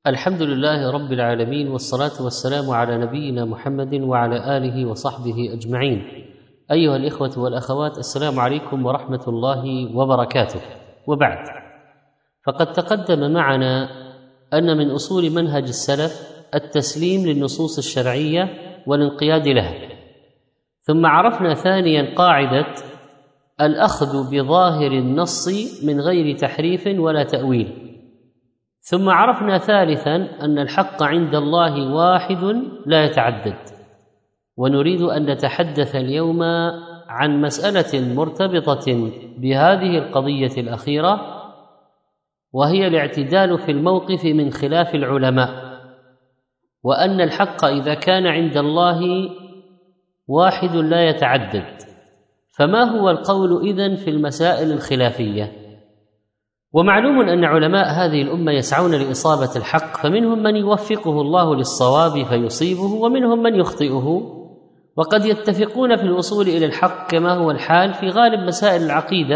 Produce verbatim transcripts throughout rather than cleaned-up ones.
الحمد لله رب العالمين، والصلاة والسلام على نبينا محمد وعلى آله وصحبه أجمعين. أيها الإخوة والأخوات، السلام عليكم ورحمة الله وبركاته. وبعد، فقد تقدم معنا أن من أصول منهج السلف التسليم للنصوص الشرعية والانقياد لها، ثم عرفنا ثانيا قاعدة الأخذ بظاهر النص من غير تحريف ولا تأويل، ثم عرفنا ثالثا أن الحق عند الله واحد لا يتعدد. ونريد أن نتحدث اليوم عن مسألة مرتبطة بهذه القضية الأخيرة، وهي الاعتدال في الموقف من خلاف العلماء، وأن الحق إذا كان عند الله واحد لا يتعدد، فما هو القول إذن في المسائل الخلافية؟ ومعلوم أن علماء هذه الأمة يسعون لإصابة الحق، فمنهم من يوفقه الله للصواب فيصيبه، ومنهم من يخطئه، وقد يتفقون في الوصول إلى الحق كما هو الحال في غالب مسائل العقيدة،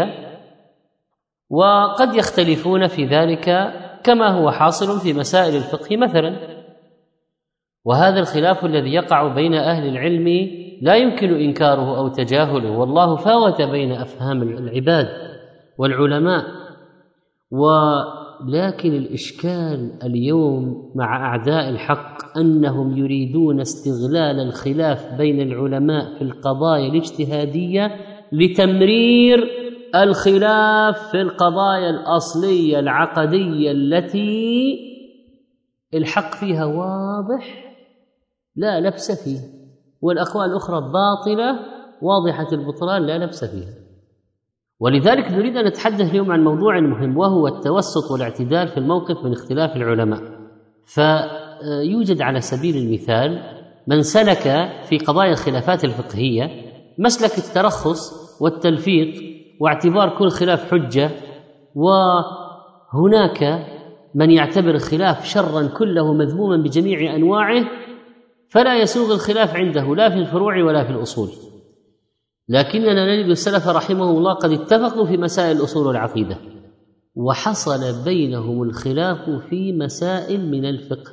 وقد يختلفون في ذلك كما هو حاصل في مسائل الفقه مثلا. وهذا الخلاف الذي يقع بين أهل العلم لا يمكن إنكاره أو تجاهله، والله فاوت بين أفهام العباد والعلماء. ولكن الإشكال اليوم مع أعداء الحق أنهم يريدون استغلال الخلاف بين العلماء في القضايا الاجتهادية لتمرير الخلاف في القضايا الأصلية العقدية التي الحق فيها واضح لا لبس فيه، والأقوال الأخرى باطلة واضحة البطلان لا لبس فيها. ولذلك نريد أن نتحدث اليوم عن موضوع مهم، وهو التوسط والاعتدال في الموقف من اختلاف العلماء. فيوجد على سبيل المثال من سلك في قضايا الخلافات الفقهية مسلك الترخص والتلفيق واعتبار كل خلاف حجة، وهناك من يعتبر الخلاف شرا كله مذموما بجميع أنواعه، فلا يسوغ الخلاف عنده لا في الفروع ولا في الأصول. لكننا نجد السلف رحمه الله قد اتفقوا في مسائل الأصول والعقيدة، وحصل بينهم الخلاف في مسائل من الفقه،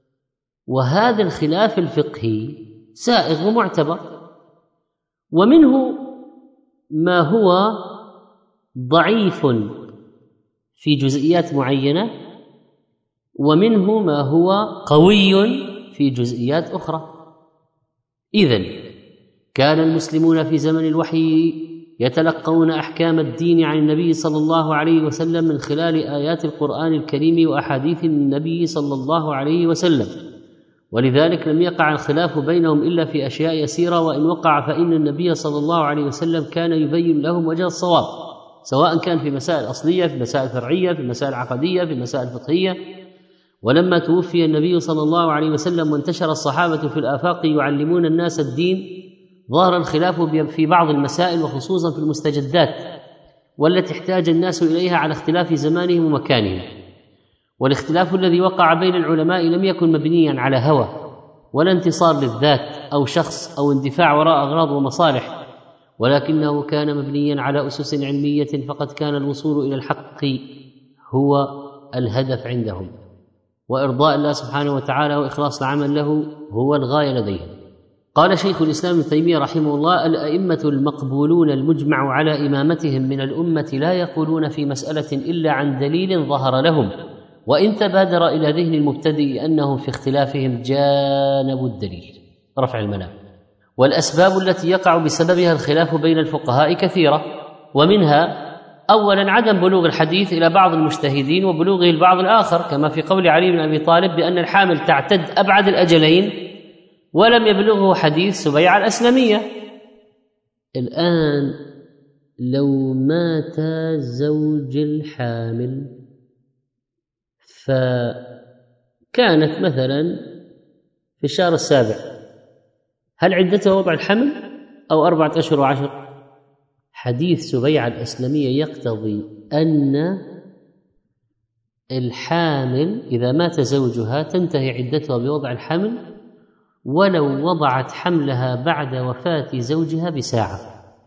وهذا الخلاف الفقهي سائغ ومعتبر، ومنه ما هو ضعيف في جزئيات معينة، ومنه ما هو قوي في جزئيات أخرى. إذن كان المسلمون في زمن الوحي يتلقون أحكام الدين عن النبي صلى الله عليه وسلم من خلال آيات القرآن الكريم وأحاديث النبي صلى الله عليه وسلم، ولذلك لم يقع الخلاف بينهم إلا في أشياء يسيرة، وإن وقع فإن النبي صلى الله عليه وسلم كان يبين لهم وجه الصواب، سواء كان في مسائل أصلية، في مسائل فرعية، في مسائل عقدية، في مسائل فقهية. ولما توفي النبي صلى الله عليه وسلم وانتشر الصحابة في الآفاق يعلمون الناس الدين، ظهر الخلاف في بعض المسائل، وخصوصا في المستجدات والتي احتاج الناس إليها على اختلاف زمانهم ومكانهم. والاختلاف الذي وقع بين العلماء لم يكن مبنيا على هوى ولا انتصار للذات أو شخص أو اندفاع وراء أغراض ومصالح، ولكنه كان مبنيا على أسس علمية، فقد كان الوصول إلى الحق هو الهدف عندهم، وإرضاء الله سبحانه وتعالى وإخلاص العمل له هو الغاية لديهم. قال شيخ الإسلام ابن تيمية رحمه الله: الأئمة المقبولون المجمع على إمامتهم من الأمة لا يقولون في مسألة إلا عن دليل ظهر لهم، وإن تبادر إلى ذهن المبتدئ أنهم في اختلافهم جانبوا الدليل. رفع الملام. والأسباب التي يقع بسببها الخلاف بين الفقهاء كثيرة، ومنها أولا عدم بلوغ الحديث إلى بعض المجتهدين وبلوغه البعض الآخر، كما في قول علي بن أبي طالب بأن الحامل تعتد أبعد الأجلين، ولم يبلغه حديث سبيعة الأسلمية. الآن لو مات زوج الحامل فكانت مثلا في الشهر السابع، هل عدتها وضع الحمل أو أربعة أشهر وعشر؟ حديث سبيعة الأسلمية يقتضي أن الحامل إذا مات زوجها تنتهي عدتها بوضع الحمل ولو وضعت حملها بعد وفاة زوجها بساعة.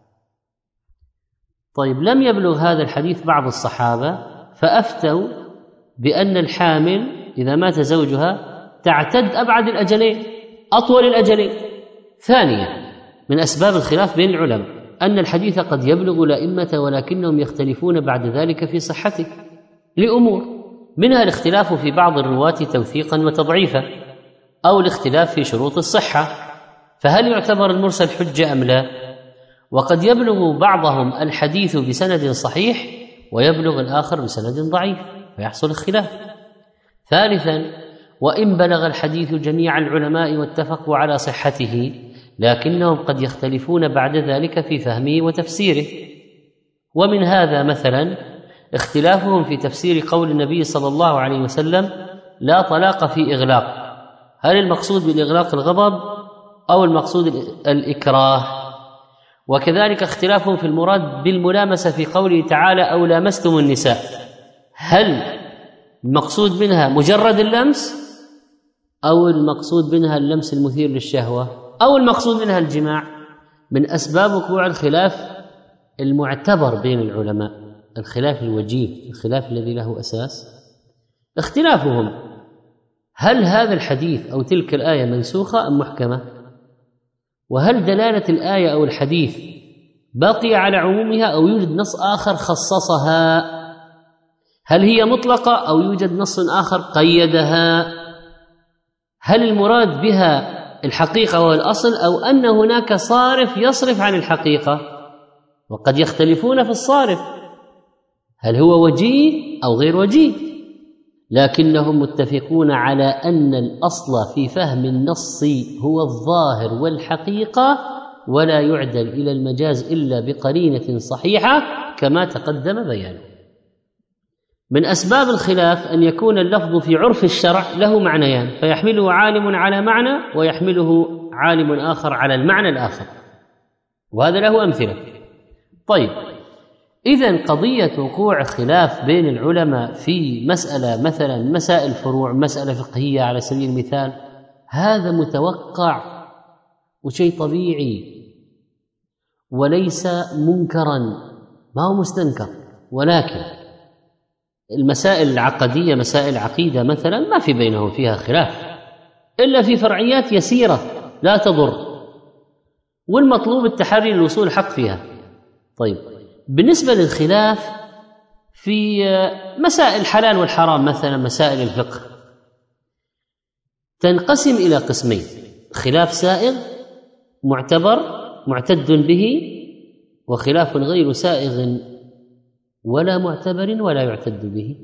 طيب، لم يبلغ هذا الحديث بعض الصحابة فأفتوا بأن الحامل إذا مات زوجها تعتد أبعد الأجلين أطول الأجلين. ثانيا من أسباب الخلاف بين العلماء أن الحديث قد يبلغ الأئمة ولكنهم يختلفون بعد ذلك في صحته لأمور، منها الاختلاف في بعض الرواة توثيقا وتضعيفا، أو الاختلاف في شروط الصحة، فهل يعتبر المرسل حجة أم لا؟ وقد يبلغ بعضهم الحديث بسند صحيح ويبلغ الآخر بسند ضعيف فيحصل الخلاف. ثالثا وإن بلغ الحديث جميع العلماء واتفقوا على صحته لكنهم قد يختلفون بعد ذلك في فهمه وتفسيره، ومن هذا مثلا اختلافهم في تفسير قول النبي صلى الله عليه وسلم لا طلاق في إغلاق، هل المقصود بالإغلاق الغضب أو المقصود الإكراه؟ وكذلك اختلافهم في المراد بالملامسة في قوله تعالى أو لامستم النساء، هل المقصود منها مجرد اللمس أو المقصود منها اللمس المثير للشهوة أو المقصود منها الجماع؟ من أسباب وقوع الخلاف المعتبر بين العلماء، الخلاف الوجيه، الخلاف الذي له أساس، اختلافهم هل هذا الحديث أو تلك الآية منسوخة أم محكمة؟ وهل دلالة الآية أو الحديث باقية على عمومها أو يوجد نص آخر خصصها؟ هل هي مطلقة أو يوجد نص آخر قيدها؟ هل المراد بها الحقيقة والأصل أو أن هناك صارف يصرف عن الحقيقة؟ وقد يختلفون في الصارف، هل هو وجيه أو غير وجيه؟ لكنهم متفقون على أن الأصل في فهم النص هو الظاهر والحقيقة، ولا يعدل إلى المجاز إلا بقرينة صحيحة كما تقدم بيانه. من أسباب الخلاف أن يكون اللفظ في عرف الشرع له معنيان، فيحمله عالم على معنى ويحمله عالم آخر على المعنى الآخر، وهذا له أمثلة. طيب، إذن قضية وقوع خلاف بين العلماء في مسألة مثلا مسائل فروع، مسألة فقهية على سبيل المثال، هذا متوقع وشيء طبيعي وليس منكرا، ما هو مستنكر. ولكن المسائل العقدية، مسائل عقيدة مثلا، ما في بينهم فيها خلاف إلا في فرعيات يسيرة لا تضر، والمطلوب التحري للوصول حق فيها. طيب، بالنسبة للخلاف في مسائل الحلال والحرام مثلا، مسائل الفقه تنقسم إلى قسمين: خلاف سائغ معتبر معتد به، وخلاف غير سائغ ولا معتبر ولا يعتد به.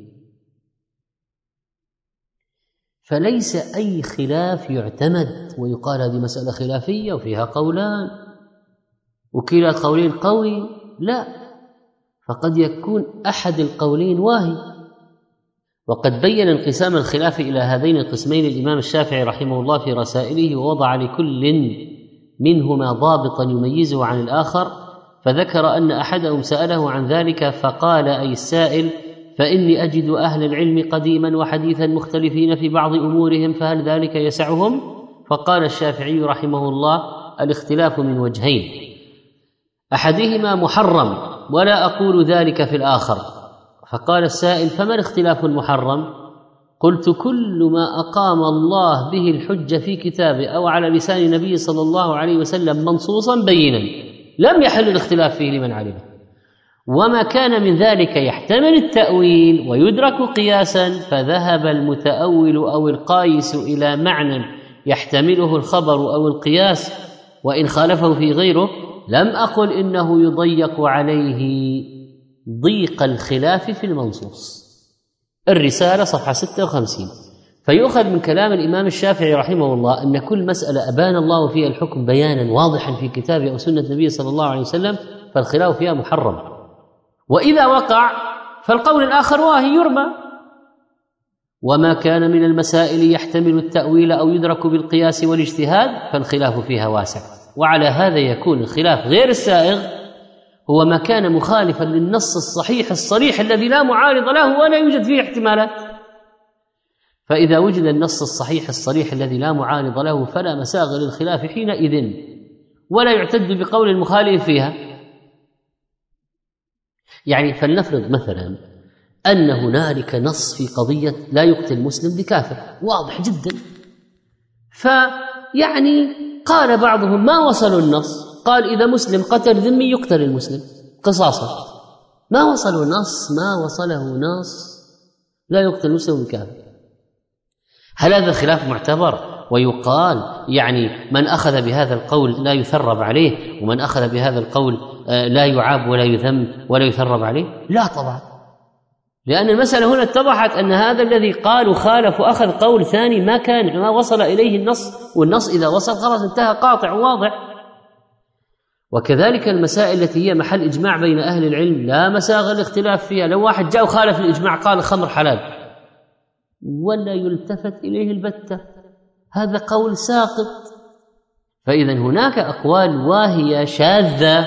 فليس أي خلاف يعتمد ويقال هذه مسألة خلافية وفيها قولان وكلا القولين قوي، لا، فقد يكون أحد القولين واهي. وقد بين انقسام الخلاف إلى هذين القسمين الإمام الشافعي رحمه الله في رسائله، ووضع لكل منهما ضابطا يميزه عن الآخر، فذكر أن أحدهم سأله عن ذلك فقال أي السائل: فإني أجد أهل العلم قديما وحديثا مختلفين في بعض أمورهم، فهل ذلك يسعهم؟ فقال الشافعي رحمه الله: الاختلاف من وجهين، أحدهما محرم ولا أقول ذلك في الآخر. فقال السائل: فما الاختلاف المحرم؟ قلت: كل ما أقام الله به الحجة في كتابه أو على لسان النبي صلى الله عليه وسلم منصوصا بينا لم يحل الاختلاف فيه لمن علمه، وما كان من ذلك يحتمل التأويل ويدرك قياسا، فذهب المتأول أو القايس إلى معنى يحتمله الخبر أو القياس وإن خالفه في غيره، لم أقل إنه يضيق عليه ضيق الخلاف في المنصوص. الرسالة صفحة ستة وخمسين. فيؤخذ من كلام الإمام الشافعي رحمه الله أن كل مسألة أبان الله فيها الحكم بيانا واضحا في كتابه أو سنة النبي صلى الله عليه وسلم فالخلاف فيها محرم، وإذا وقع فالقول الآخر واهي يرمى. وما كان من المسائل يحتمل التأويل أو يدرك بالقياس والاجتهاد فالخلاف فيها واسع. وعلى هذا يكون الخلاف غير السائغ هو ما كان مخالفا للنص الصحيح الصريح الذي لا معارض له ولا يوجد فيه احتمالات. فإذا وجد النص الصحيح الصريح الذي لا معارض له فلا مساغ للخلاف حينئذ، ولا يعتد بقول المخالف فيها. يعني فلنفرض مثلا أن هنالك نص في قضية لا يقتل مسلم بكافر واضح جدا، فيعني قال بعضهم ما وصلوا النص، قال إذا مسلم قتل ذمي يقتل المسلم قصاصا، ما وصلوا نص ما وصله نص لا يقتل مسلم بكافر. هل هذا الخلاف معتبر ويقال يعني من أخذ بهذا القول لا يثرب عليه ومن أخذ بهذا القول لا يعاب ولا يذم ولا يثرب عليه؟ لا طبعا، لأن المسألة هنا اتضحت أن هذا الذي قال وخالف وأخذ قول ثاني ما كان ما وصل إليه النص، والنص إذا وصل خلاص انتهى قاطع واضح. وكذلك المسائل التي هي محل إجماع بين أهل العلم لا مساغ الاختلاف فيها، لو واحد جاء وخالف الإجماع قال الخمر حلال ولا يلتفت إليه البتة، هذا قول ساقط. فإذا هناك أقوال واهية شاذة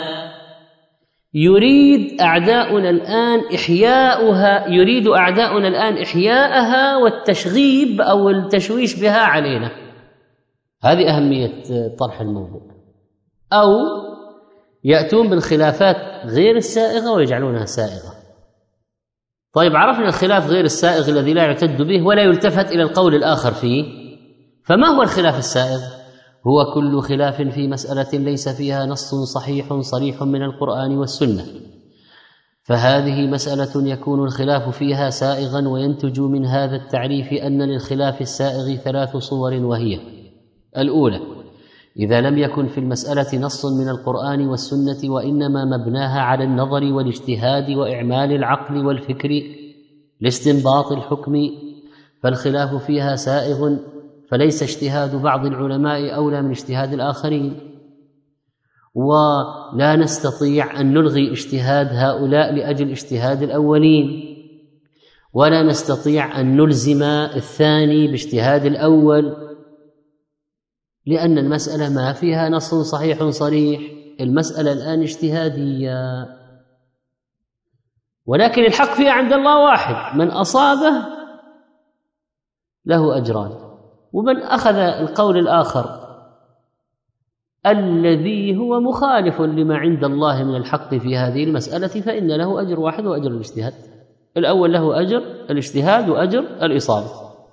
يريد أعداؤنا الآن إحياؤها، يريد أعداؤنا الآن إحياءها والتشغيب أو التشويش بها علينا. هذه أهمية طرح الموضوع. أو يأتون بالخلافات غير السائغة ويجعلونها سائغة. طيب عرفنا الخلاف غير السائغ الذي لا يعتد به ولا يلتفت إلى القول الآخر فيه، فما هو الخلاف السائغ؟ هو كل خلاف في مسألة ليس فيها نص صحيح صريح من القرآن والسنة، فهذه مسألة يكون الخلاف فيها سائغا، وينتج من هذا التعريف أن للخلاف السائغ ثلاث صور، وهي: الأولى إذا لم يكن في المسألة نص من القرآن والسنة وإنما مبناها على النظر والاجتهاد وإعمال العقل والفكر لاستنباط الحكم، فالخلاف فيها سائغ، فليس اجتهاد بعض العلماء أولى من اجتهاد الآخرين، ولا نستطيع أن نلغي اجتهاد هؤلاء لأجل اجتهاد الأولين، ولا نستطيع أن نلزم الثاني باجتهاد الأول، لأن المسألة ما فيها نص صحيح صريح، المسألة الآن اجتهادية، ولكن الحق فيها عند الله واحد، من أصابه له أجران، ومن أخذ القول الآخر الذي هو مخالف لما عند الله من الحق في هذه المسألة فإن له أجر واحد وأجر الاجتهاد. الأول له أجر الاجتهاد وأجر الإصابة.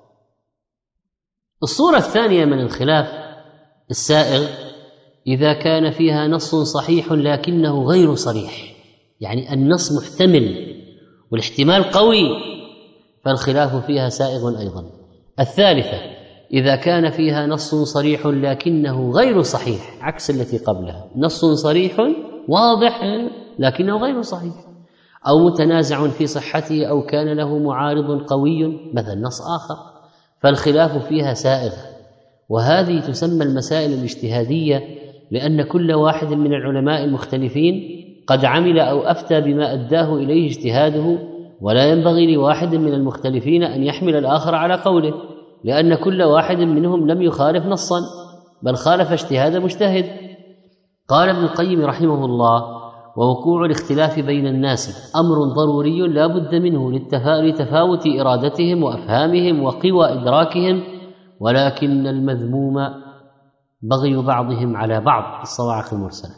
الصورة الثانية من الخلاف السائغ إذا كان فيها نص صحيح لكنه غير صريح، يعني النص محتمل والاحتمال قوي، فالخلاف فيها سائغ أيضا. الثالثة إذا كان فيها نص صريح لكنه غير صحيح، عكس التي قبلها، نص صريح واضح لكنه غير صحيح، أو متنازع في صحته، أو كان له معارض قوي مثل نص آخر، فالخلاف فيها سائغ. وهذه تسمى المسائل الاجتهادية، لأن كل واحد من العلماء المختلفين قد عمل أو أفتى بما أداه إليه اجتهاده، ولا ينبغي لواحد من المختلفين أن يحمل الآخر على قوله، لأن كل واحد منهم لم يخالف نصا بل خالف اجتهاد مجتهد. قال ابن القيم رحمه الله: ووقوع الاختلاف بين الناس أمر ضروري لا بد منه لتفاوت إرادتهم وأفهامهم وقوى إدراكهم، ولكن المذموم بغي بعضهم على بعض، الصواعق المرسلة.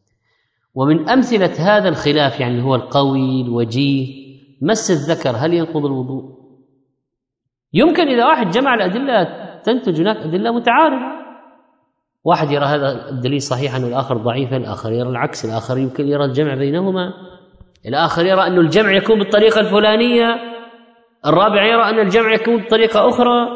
ومن أمثلة هذا الخلاف يعني هو القوي الوجيه مس الذكر هل ينقض الوضوء؟ يمكن إذا واحد جمع الأدلة تنتج هناك أدلة متعارضة، واحد يرى هذا الدليل صحيحا والآخر ضعيفا، الآخر يرى العكس، الآخر يمكن يرى الجمع بينهما، الآخر يرى أن الجمع يكون بالطريقة الفلانية، الرابع يرى أن الجمع يكون بطريقة أخرى.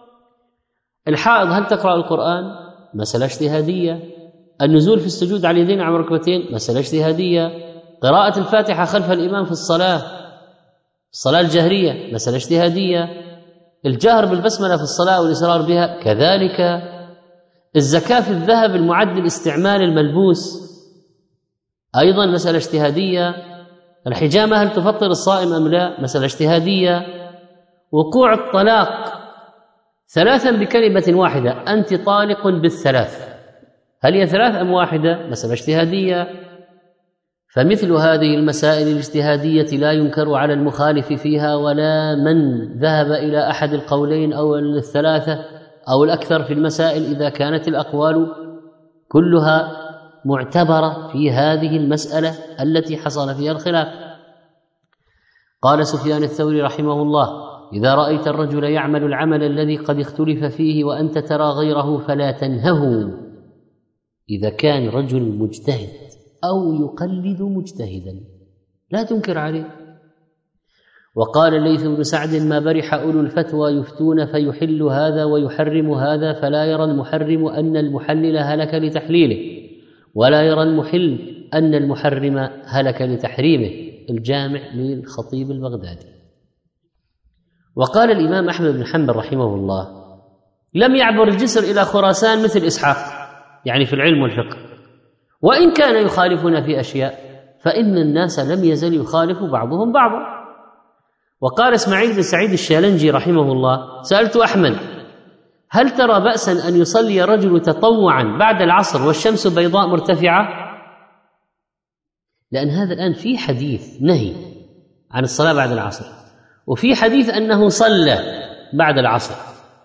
الحائض هل تقرأ القرآن؟ مسألة اجتهادية. النزول في السجود على اليدين على الركبتين مسألة اجتهادية. قراءة الفاتحة خلف الإمام في الصلاة الصلاة الجهرية مسألة اجتهادية. الجهر بالبسملة في الصلاة والإصرار بها كذلك. الزكاة في الذهب المعد لاستعمال الملبوس أيضا مسألة اجتهادية. الحجامة هل تفطر الصائم أم لا؟ مسألة اجتهادية. وقوع الطلاق ثلاثا بكلمة واحدة، أنت طالق بالثلاث، هل هي ثلاث أم واحدة؟ مسألة اجتهادية. فمثل هذه المسائل الاجتهادية لا ينكر على المخالف فيها ولا من ذهب إلى أحد القولين أو الثلاثة أو الأكثر في المسائل، إذا كانت الأقوال كلها معتبرة في هذه المسألة التي حصل فيها الخلاف. قال سفيان الثوري رحمه الله: إذا رأيت الرجل يعمل العمل الذي قد اختلف فيه وأنت ترى غيره فلا تنهه. إذا كان رجل مجتهد أو يقلد مجتهدا لا تنكر عليه. وقال الليث بن سعد: ما برح أولو الفتوى يفتون فيحل هذا ويحرم هذا، فلا يرى المحرم أن المحلل هلك لتحليله، ولا يرى المحل أن المحرم هلك لتحريمه. الجامع للخطيب البغدادي. وقال الإمام أحمد بن حنبل رحمه الله: لم يعبر الجسر إلى خراسان مثل إسحاق، يعني في العلم والفقه، وإن كان يخالفنا في أشياء فإن الناس لم يزل يخالف بعضهم بعضا. وقال إسماعيل بن سعيد الشالنجي رحمه الله: سألت أحمد: هل ترى بأسا أن يصلي رجل تطوعا بعد العصر والشمس بيضاء مرتفعة؟ لأن هذا الآن في حديث نهي عن الصلاة بعد العصر، وفي حديث أنه صلى بعد العصر.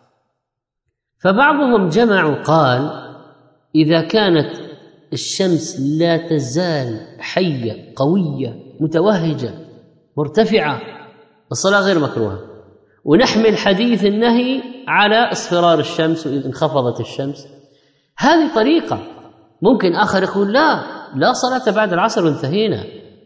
فبعضهم جمع قال: إذا كانت الشمس لا تزال حية قوية متوهجة مرتفعة الصلاة غير مكروهة، ونحمل حديث النهي على اصفرار الشمس وإذا انخفضت الشمس. هذه طريقة. ممكن آخر يقول: لا لا صلاة بعد العصر وانتهينا،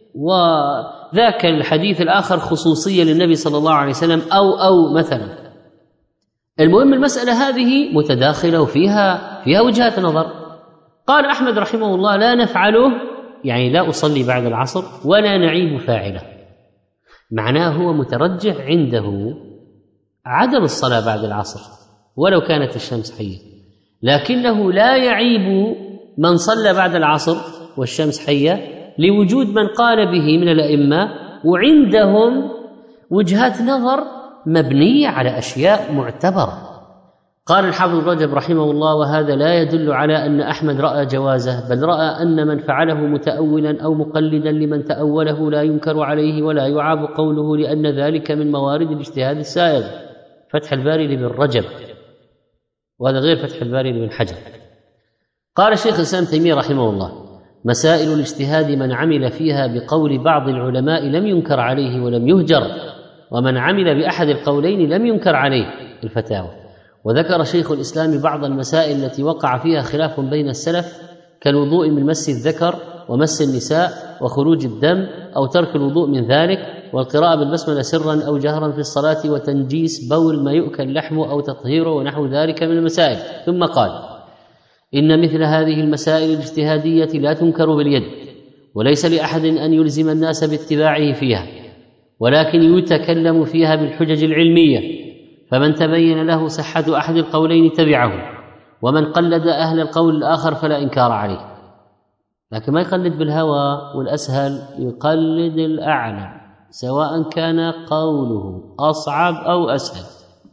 وذاك الحديث الآخر خصوصية للنبي صلى الله عليه وسلم، أو أو مثلا. المهم المسألة هذه متداخلة وفيها فيها وجهات نظر. قال أحمد رحمه الله: لا نفعله، يعني لا أصلي بعد العصر ولا نعيب فاعله. معناه هو مترجح عنده عدم الصلاة بعد العصر ولو كانت الشمس حية، لكنه لا يعيب من صلى بعد العصر والشمس حية لوجود من قال به من الأئمة، وعندهم وجهات نظر مبنية على أشياء معتبرة. قال الحافظ ابن رجب رحمه الله: وهذا لا يدل على أن أحمد رأى جوازه، بل رأى أن من فعله متأولا أو مقلدا لمن تأوله لا ينكر عليه ولا يعاب قوله، لأن ذلك من موارد الاجتهاد السائغ. فتح الباري لابن رجب، وهذا غير فتح الباري لابن حجر. قال الشيخ الإسلام تيمية رحمه الله: مسائل الاجتهاد من عمل فيها بقول بعض العلماء لم ينكر عليه ولم يهجر، ومن عمل بأحد القولين لم ينكر عليه الفتاوى. وذكر شيخ الإسلام بعض المسائل التي وقع فيها خلاف بين السلف، كالوضوء من مس الذكر ومس النساء وخروج الدم أو ترك الوضوء من ذلك، والقراءة بالبسملة سرا أو جهرا في الصلاة، وتنجيس بول ما يؤكل لحمه أو تطهيره ونحو ذلك من المسائل. ثم قال: إن مثل هذه المسائل الاجتهادية لا تنكر باليد، وليس لأحد أن يلزم الناس باتباعه فيها، ولكن يتكلم فيها بالحجج العلمية، فمن تبين له صحة أحد القولين تبعه، ومن قلد أهل القول الآخر فلا إنكار عليه. لكن ما يقلد بالهوى، والأسهل يقلد الأعلى سواء كان قوله أصعب أو أسهل.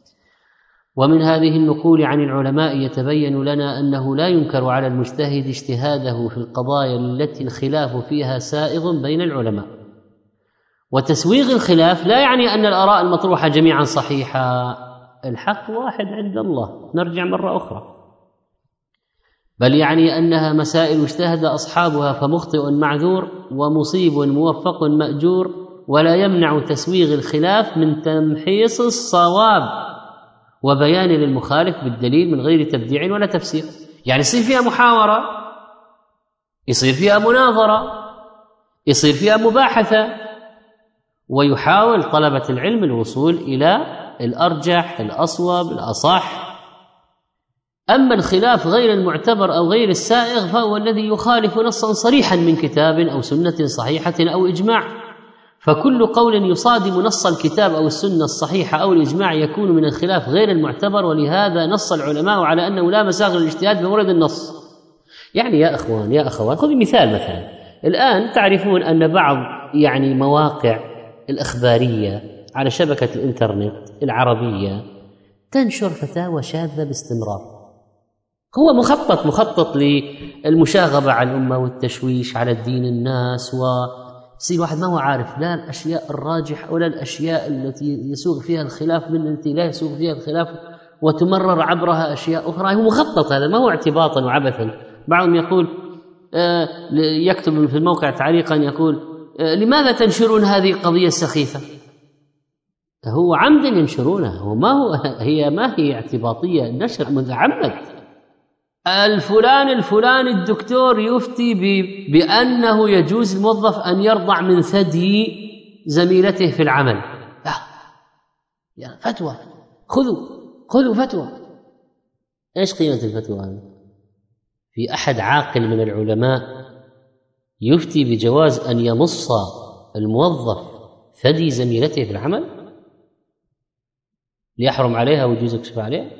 ومن هذه النقول عن العلماء يتبين لنا أنه لا ينكر على المجتهد اجتهاده في القضايا التي الخلاف فيها سائغ بين العلماء. وتسويغ الخلاف لا يعني أن الآراء المطروحة جميعا صحيحة، الحق واحد عند الله، نرجع مرة أخرى، بل يعني أنها مسائل اجتهد أصحابها فمخطئ معذور ومصيب موفق مأجور، ولا يمنع تسويغ الخلاف من تمحيص الصواب وبيان للمخالف بالدليل من غير تبديع ولا تفسير. يعني يصير فيها محاورة، يصير فيها مناظرة، يصير فيها مباحثة، ويحاول طلبة العلم الوصول إلى الأرجح الأصوب الأصح. أما الخلاف غير المعتبر أو غير السائغ فهو الذي يخالف نصا صريحا من كتاب أو سنة صحيحة أو إجماع، فكل قول يصادم نص الكتاب أو السنة الصحيحة أو الإجماع يكون من الخلاف غير المعتبر. ولهذا نص العلماء على أنه لا مساغ للاجتهاد بمورد النص. يعني يا أخوان يا أخوان خذ مثال، مثلا الآن تعرفون أن بعض يعني مواقع الإخبارية على شبكة الإنترنت العربية تنشر فتاوى شاذة باستمرار. هو مخطط مخطط للمشاغبة على الأمة والتشويش على الدين الناس، ويصير واحد ما هو عارف لا الأشياء الراجحة ولا الأشياء التي يسوغ فيها الخلاف من التي لا يسوغ فيها الخلاف، وتمرر عبرها أشياء أخرى. هو مخطط، هذا ما هو اعتباطا وعبثا. بعضهم يقول يكتب في الموقع تعليقا يقول: لماذا تنشرون هذه القضية السخيفة؟ هو عمدا ينشرونه، وما هو هي ما هي اعتباطية نشر متعمد. الفلان الفلاني الدكتور يفتي بأنه يجوز الموظف أن يرضع من ثدي زميلته في العمل. لا يا فتوى، خذوا خذوا فتوى. ايش قيمة الفتوى هذه؟ في أحد عاقل من العلماء يفتي بجواز أن يمص الموظف ثدي زميلته في العمل ليحرم عليها ويجوز يكشف عليها؟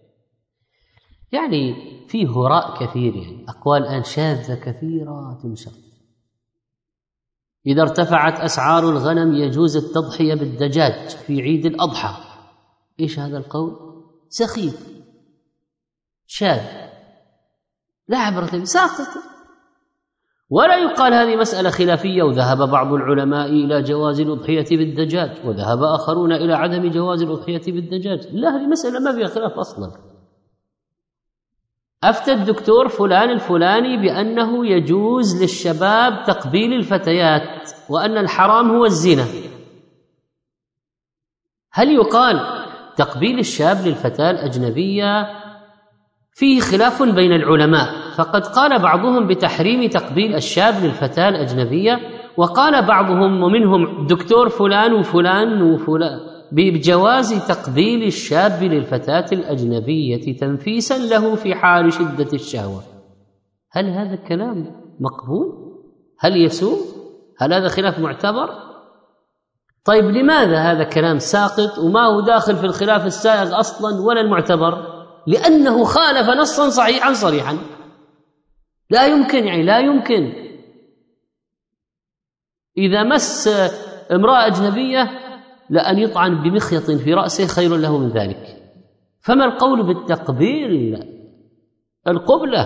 يعني فيه هراء كثير، يعني أقوال الآن شاذة كثيرة تنشر. إذا ارتفعت أسعار الغنم يجوز التضحية بالدجاج في عيد الأضحى. إيش هذا القول؟ سخيف شاذ لا عبرة به، ساقط. ولا يقال هذه مسألة خلافية وذهب بعض العلماء إلى جواز الأضحية بالدجاج وذهب آخرون إلى عدم جواز الأضحية بالدجاج. لا، هذه مسألة ما فيها خلاف أصلا. أفتى الدكتور فلان الفلاني بأنه يجوز للشباب تقبيل الفتيات وأن الحرام هو الزنا. هل يقال تقبيل الشاب للفتاة الأجنبية؟ فيه خلاف بين العلماء، فقد قال بعضهم بتحريم تقبيل الشاب للفتاة الأجنبية، وقال بعضهم ومنهم دكتور فلان وفلان وفلان بجواز تقبيل الشاب للفتاة الأجنبية تنفيسا له في حال شدة الشهوة. هل هذا الكلام مقبول؟ هل يسوء؟ هل هذا خلاف معتبر؟ طيب لماذا هذا كلام ساقط وما هو داخل في الخلاف السائغ أصلا ولا المعتبر؟ لأنه خالف نصا صحيحا صريحا. لا يمكن، يعني لا يمكن إذا مس امرأة أجنبية لأن يطعن بمخيط في رأسه خير له من ذلك. فما القول بالتقبيل القبلة؟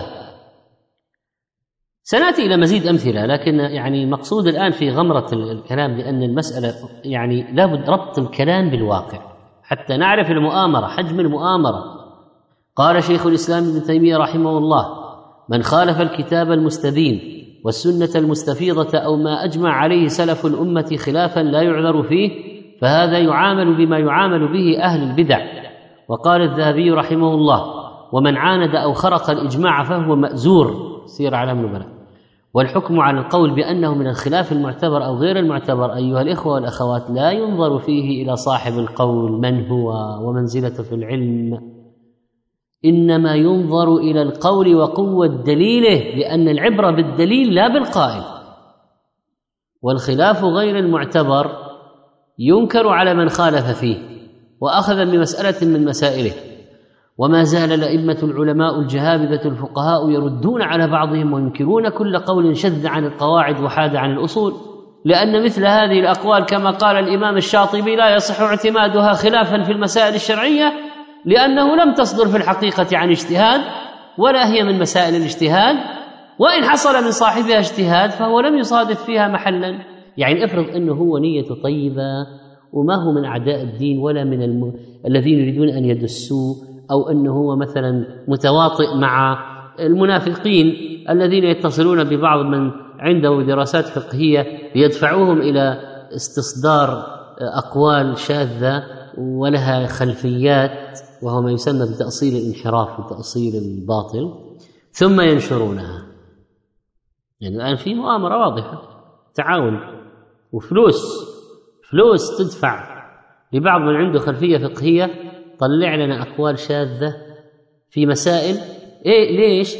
سنأتي إلى مزيد أمثلة، لكن يعني مقصود الآن في غمرة الكلام لأن المسألة يعني لابد ربط الكلام بالواقع حتى نعرف المؤامرة، حجم المؤامرة. قال شيخ الإسلام ابن تيمية رحمه الله: من خالف الكتاب المستبين والسنة المستفيضة أو ما أجمع عليه سلف الأمة خلافا لا يعذر فيه فهذا يعامل بما يعامل به أهل البدع. وقال الذهبي رحمه الله: ومن عاند أو خرق الإجماع فهو مأزور، سير أعلام النبلاء. والحكم على القول بأنه من الخلاف المعتبر أو غير المعتبر أيها الإخوة والأخوات لا ينظر فيه إلى صاحب القول من هو ومنزلته في العلم، إنما ينظر إلى القول وقوة دليله، لأن العبرة بالدليل لا بالقائل. والخلاف غير المعتبر ينكر على من خالف فيه وأخذ بمسألة من مسائله. وما زال الأئمة العلماء الجهابذة الفقهاء يردون على بعضهم وينكرون كل قول شذ عن القواعد وحاد عن الأصول، لأن مثل هذه الأقوال كما قال الإمام الشاطبي لا يصح اعتمادها خلافا في المسائل الشرعية، لأنه لم تصدر في الحقيقة عن اجتهاد ولا هي من مسائل الاجتهاد، وإن حصل من صاحبها اجتهاد فهو لم يصادف فيها محلا. يعني افرض أنه هو نية طيبة وما هو من أعداء الدين ولا من الم... الذين يريدون أن يدسوه، أو أنه هو مثلا متواطئ مع المنافقين الذين يتصلون ببعض من عنده دراسات فقهية ليدفعوهم إلى استصدار أقوال شاذة ولها خلفيات، وهو ما يسمى بتأصيل الانحراف وتأصيل الباطل، ثم ينشرونها. يعني الآن في مؤامرة واضحة، تعاون وفلوس، فلوس تدفع لبعض من عنده خلفية فقهية طلع لنا أقوال شاذة في مسائل. إيه ليش؟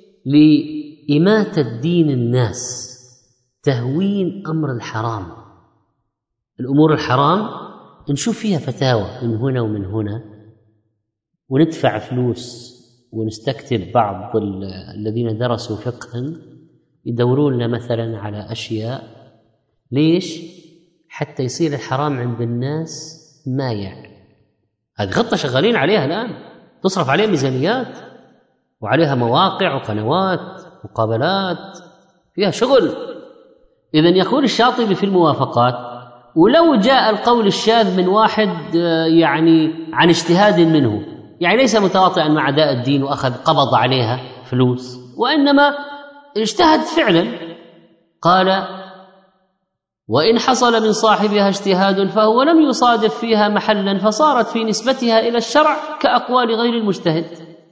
لإماتة دين الناس، تهوين أمر الحرام. الأمور الحرام نشوف فيها فتاوى من هنا ومن هنا وندفع فلوس ونستكتب بعض الذين درسوا فقها يدورون لنا مثلا على أشياء. ليش؟ حتى يصير الحرام عند الناس مايع. هذه خطة شغالين عليها الآن، تصرف عليها ميزانيات وعليها مواقع وقنوات مقابلات فيها شغل. إذن يقول الشاطبي في الموافقات: ولو جاء القول الشاذ من واحد يعني عن اجتهاد منه، يعني ليس متواطئا مع أعداء الدين وأخذ قبض عليها فلوس، وإنما اجتهد فعلا، قال: وإن حصل من صاحبها اجتهاد فهو لم يصادف فيها محلا، فصارت في نسبتها إلى الشرع كأقوال غير المجتهد.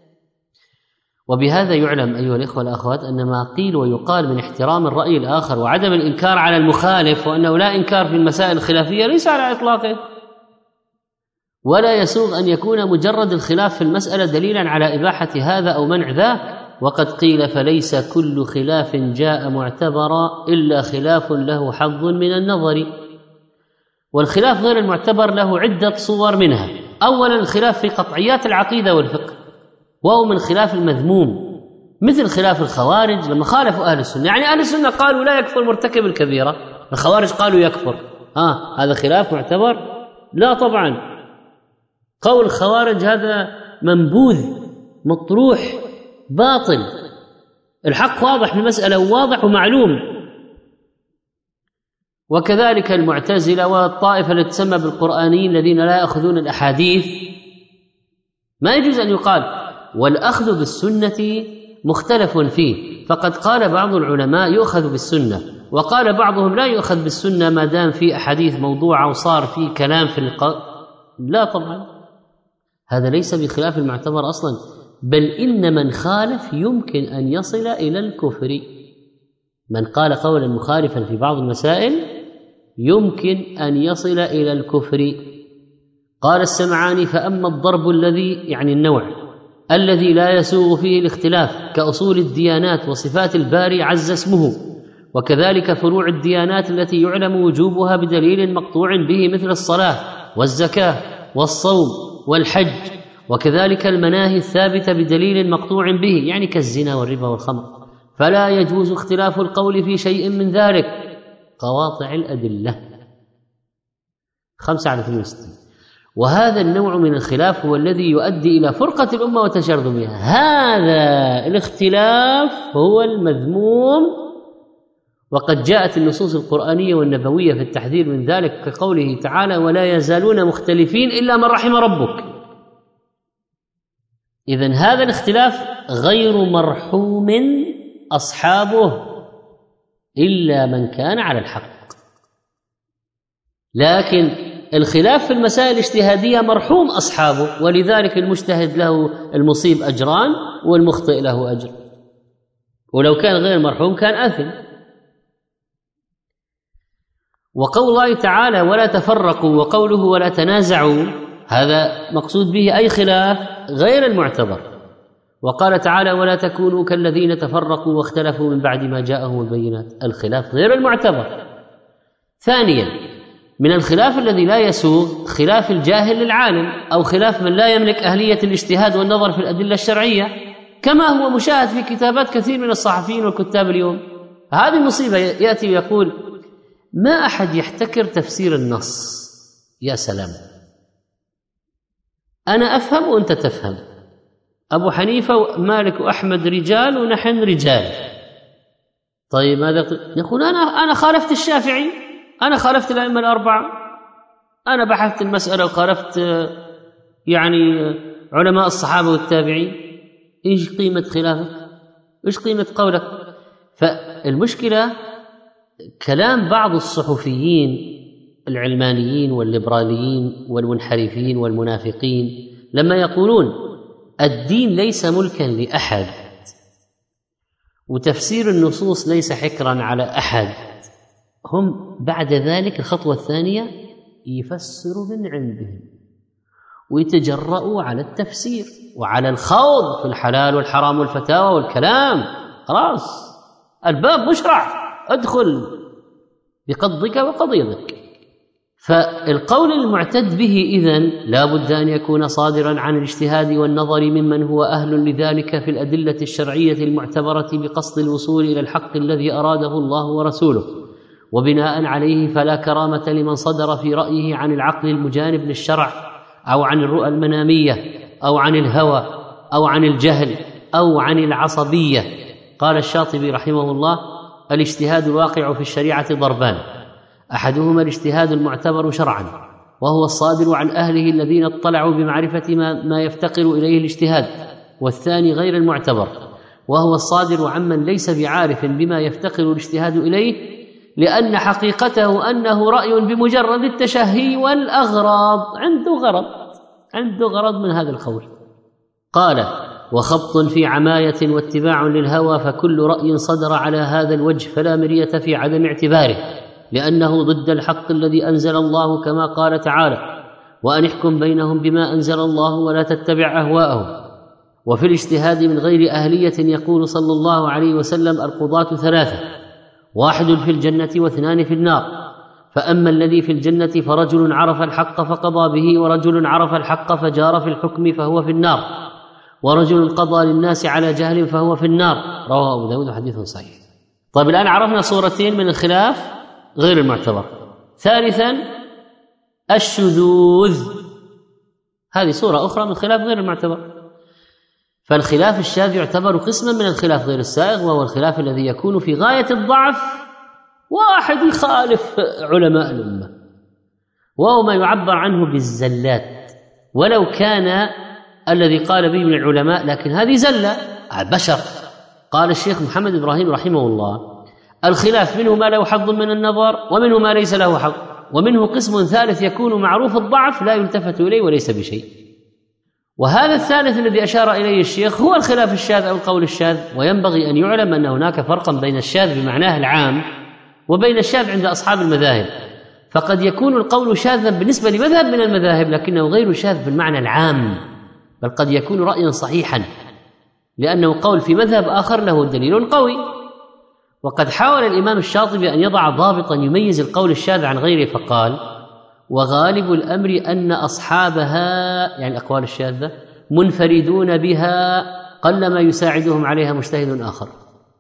وبهذا يعلم أيها الإخوة والأخوات أن ما قيل ويقال من احترام الرأي الآخر وعدم الإنكار على المخالف، وأنه لا إنكار في المسائل الخلافية، ليس على إطلاقه، ولا يسوغ أن يكون مجرد الخلاف في المسألة دليلا على إباحة هذا أو منع ذاك. وقد قيل: فليس كل خلاف جاء معتبرا إلا خلاف له حظ من النظر. والخلاف غير المعتبر له عدة صور، منها أولا الخلاف في قطعيات العقيدة والفقه، وهو من خلاف المذموم، مثل خلاف الخوارج لما خالفوا أهل السنة. يعني أهل السنة قالوا لا يكفر مرتكب الكبيرة، الخوارج قالوا يكفر. آه هذا خلاف معتبر؟ لا طبعا، قول الخوارج هذا منبوذ مطروح باطل، الحق واضح في المسألة، واضح ومعلوم. وكذلك المعتزلة والطائفة التي تسمى بالقرآنيين الذين لا يأخذون الأحاديث، ما يجوز أن يقال والأخذ بالسنة مختلف فيه، فقد قال بعض العلماء يؤخذ بالسنة، وقال بعضهم لا يؤخذ بالسنة ما دام في أحاديث موضوعة وصار في كلام في الق... لا طبعا، هذا ليس بخلاف المعتبر أصلا، بل إن من خالف يمكن أن يصل إلى الكفر. من قال قولا مخالفا في بعض المسائل يمكن أن يصل إلى الكفر. قال السمعاني: فأما الضرب الذي يعني النوع الذي لا يسوغ فيه الاختلاف كأصول الديانات وصفات الباري عز اسمه، وكذلك فروع الديانات التي يعلم وجوبها بدليل مقطوع به مثل الصلاة والزكاة والصوم والحج، وكذلك المناهي الثابتة بدليل مقطوع به يعني كالزنا والربا والخمر، فلا يجوز اختلاف القول في شيء من ذلك. قواطع الأدلة خمسة على اثنين وستين. وهذا النوع من الخلاف هو الذي يؤدي إلى فرقة الأمة وتشرذمها. هذا الاختلاف هو المذموم، وقد جاءت النصوص القرآنية والنبوية في التحذير من ذلك، كقوله تعالى: ولا يزالون مختلفين إلا من رحم ربك. إذن هذا الاختلاف غير مرحوم أصحابه إلا من كان على الحق، لكن الخلاف في المسائل الاجتهادية مرحوم أصحابه، ولذلك المجتهد له المصيب أجران والمخطئ له أجر، ولو كان غير مرحوم كان آثم. وقول الله تعالى: ولا تفرقوا، وقوله: ولا تنازعوا، هذا مقصود به أي خلاف غير المعتبر. وقال تعالى: ولا تكونوا كالذين تفرقوا واختلفوا من بعد ما جاءهم البينات، الخلاف غير المعتبر. ثانيا من الخلاف الذي لا يسوغ خلاف الجاهل للعالم، أو خلاف من لا يملك أهلية الاجتهاد والنظر في الأدلة الشرعية، كما هو مشاهد في كتابات كثير من الصحفيين والكتاب اليوم. هذه المصيبة، يأتي ويقول: ما أحد يحتكر تفسير النص. يا سلام، أنا أفهم وأنت تفهم، أبو حنيفة ومالك وأحمد رجال ونحن رجال. طيب ماذا يقول؟ أنا أنا خالفت الشافعي، أنا خالفت الأئمة الأربعة، أنا بحثت المسألة وخالفت يعني علماء الصحابة والتابعين. إيش قيمة خلافك؟ إيش قيمة قولك؟ فالمشكلة كلام بعض الصحفيين العلمانيين والليبراليين والمنحرفين والمنافقين لما يقولون الدين ليس ملكا لأحد، وتفسير النصوص ليس حكرا على أحد، هم بعد ذلك الخطوة الثانية يفسروا من عندهم ويتجرؤوا على التفسير وعلى الخوض في الحلال والحرام والفتاوى والكلام. خلاص الباب مشرع، ادخل بقضك وقضيضك. فالقول المعتد به إذن لا بد أن يكون صادرا عن الاجتهاد والنظر ممن هو أهل لذلك في الأدلة الشرعية المعتبرة بقصد الوصول إلى الحق الذي أراده الله ورسوله، وبناء عليه فلا كرامة لمن صدر في رأيه عن العقل المجانب للشرع، أو عن الرؤى المنامية، أو عن الهوى، أو عن الجهل، أو عن العصبية. قال الشاطبي رحمه الله: الاجتهاد الواقع في الشريعة ضربان: أحدهما الاجتهاد المعتبر شرعا، وهو الصادر عن أهله الذين اطلعوا بمعرفة ما, ما يفتقر إليه الاجتهاد، والثاني غير المعتبر، وهو الصادر عمن ليس بعارف بما يفتقر الاجتهاد إليه، لأن حقيقته أنه رأي بمجرد التشهي والأغراض، عنده غرض عنده غرض من هذا القول. قال: وخبط في عماية واتباع للهوى، فكل رأي صدر على هذا الوجه فلا مرية في عدم اعتباره، لأنه ضد الحق الذي أنزل الله، كما قال تعالى: وأن احكم بينهم بما أنزل الله ولا تتبع أهواءهم. وفي الاجتهاد من غير أهلية يقول صلى الله عليه وسلم: القضاة ثلاثة، واحد في الجنة واثنان في النار، فأما الذي في الجنة فرجل عرف الحق فقضى به، ورجل عرف الحق فجار في الحكم فهو في النار، ورجل قضى للناس على جهل فهو في النار. رواه أبو داود حديث صحيح. طيب الآن عرفنا صورتين من الخلاف غير المعتبر. ثالثا الشذوذ، هذه صورة أخرى من الخلاف غير المعتبر. فالخلاف الشاذ يعتبر قسما من الخلاف غير السائغ، وهو الخلاف الذي يكون في غاية الضعف، واحد يخالف علماء الأمة، وهو ما يعبر عنه بالزلات، ولو كان الذي قال به من العلماء، لكن هذه زلة بشر. قال الشيخ محمد إبراهيم رحمه الله: الخلاف منه ما له حظ من النظر، ومنه ما ليس له حظ، ومنه قسم ثالث يكون معروف الضعف لا يلتفت إليه وليس بشيء. وهذا الثالث الذي أشار إليه الشيخ هو الخلاف الشاذ أو القول الشاذ. وينبغي أن يعلم أن هناك فرقا بين الشاذ بمعناه العام وبين الشاذ عند أصحاب المذاهب. فقد يكون القول شاذا بالنسبة لمذهب من المذاهب، لكنه غير شاذ بالمعنى العام، بل قد يكون رأيا صحيحا لأنه قول في مذهب آخر له دليل قوي. وقد حاول الإمام الشاطبي أن يضع ضابطا يميز القول الشاذ عن غيره، فقال: وغالب الأمر أن أصحابها، يعني الأقوال الشاذة، منفردون بها، قلما يساعدهم عليها مجتهد آخر.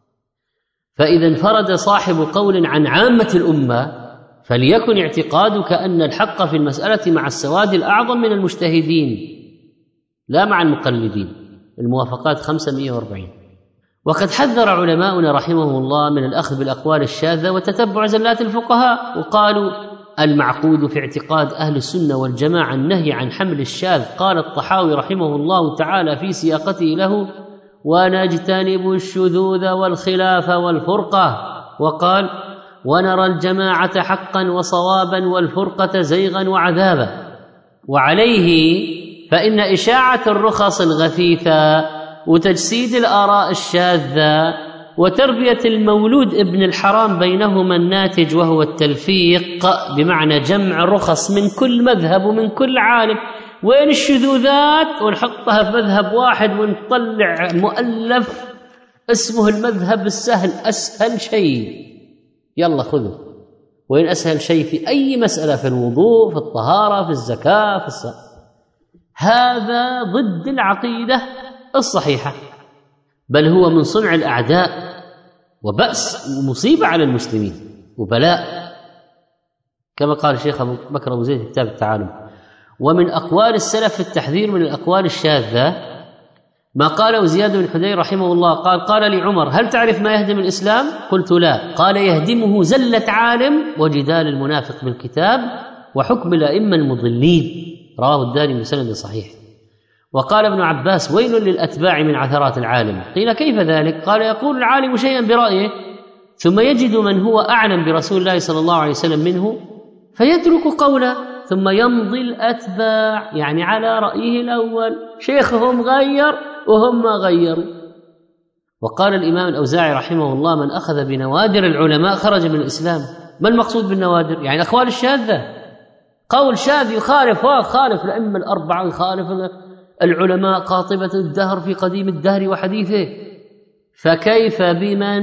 فإذا انفرد صاحب قول عن عامة الأمة فليكن اعتقادك أن الحق في المسألة مع السواد الأعظم من المجتهدين لا مع المقلدين. الموافقات خمسمائة وأربعين. وقد حذر علماؤنا رحمهم الله من الأخذ بالأقوال الشاذة وتتبع زلات الفقهاء، وقالوا: المعقود في اعتقاد أهل السنة والجماعة النهي عن حمل الشاذ. قال الطحاوي رحمه الله تعالى في سياقته له: ونجتنب الشذوذ والخلاف والفرقة. وقال: ونرى الجماعة حقا وصوابا والفرقة زيغا وعذابا. وعليه فإن إشاعة الرخص الغثيثة وتجسيد الآراء الشاذة وتربية المولود ابن الحرام بينهما الناتج وهو التلفيق، بمعنى جمع رخص من كل مذهب ومن كل عالم، وين الشذوذات ونحطها في مذهب واحد ونطلع مؤلف اسمه المذهب السهل، أسهل شيء يلا خذه. وين أسهل شيء في أي مسألة، في الوضوء، في الطهارة، في الزكاة، في الصلاة. هذا ضد العقيدة الصحيحة، بل هو من صنع الأعداء وبأس ومصيبة على المسلمين وبلاء، كما قال الشيخ أبو بكر أبو زيد في كتاب التعالم. ومن أقوال السلف في التحذير من الأقوال الشاذة ما قاله زياد بن حدير رحمه الله، قال: قال لي عمر: هل تعرف ما يهدم الإسلام؟ قلت: لا. قال: يهدمه زلة عالم وجدال المنافق بالكتاب وحكم الأئمة المضلين. رواه الدارمي بسند صحيح. وقال ابن عباس: ويل للأتباع من عثرات العالم. قيل: كيف ذلك؟ قال: يقول العالم شيئا برأيه ثم يجد من هو أعلم برسول الله صلى الله عليه وسلم منه فيترك قوله، ثم يمضي الأتباع، يعني على رأيه الأول، شيخهم غير وهم ما غيروا. وقال الإمام الأوزاعي رحمه الله: من أخذ بنوادر العلماء خرج من الإسلام. ما المقصود بالنوادر؟ يعني الأقوال الشاذة، قول شاذ يخالف وخالف الأئمة الأربعة، يخالف العلماء قاطبة الدهر في قديم الدهر وحديثه، فكيف بمن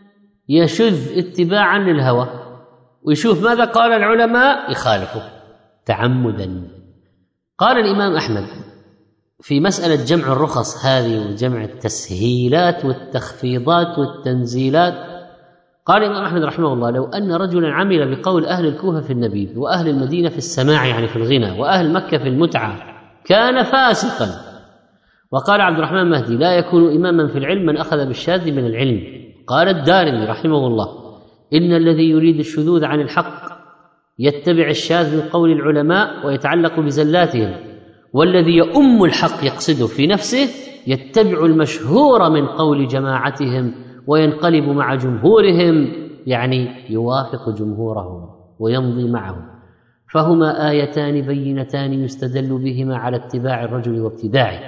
يشذ اتباعا للهوى ويشوف ماذا قال العلماء يخالفه تعمدا. قال الإمام أحمد في مسألة جمع الرخص هذه وجمع التسهيلات والتخفيضات والتنزيلات، قال الإمام أحمد رحمه الله: لو أن رجلا عمل بقول أهل الكوفة في النبيذ وأهل المدينة في السماع، يعني في الغنى، وأهل مكة في المتعة، كان فاسقا. وقال عبد الرحمن مهدي: لا يكون إماما في العلم من أخذ بالشاذ من العلم. قال الدارمي رحمه الله: إن الذي يريد الشذوذ عن الحق يتبع الشاذ من قول العلماء ويتعلق بزلاتهم، والذي يؤم الحق يقصده في نفسه يتبع المشهور من قول جماعتهم وينقلب مع جمهورهم، يعني يوافق جمهورهم ويمضي معهم، فهما آيتان بينتان يستدل بهما على اتباع الرجل وابتداعه.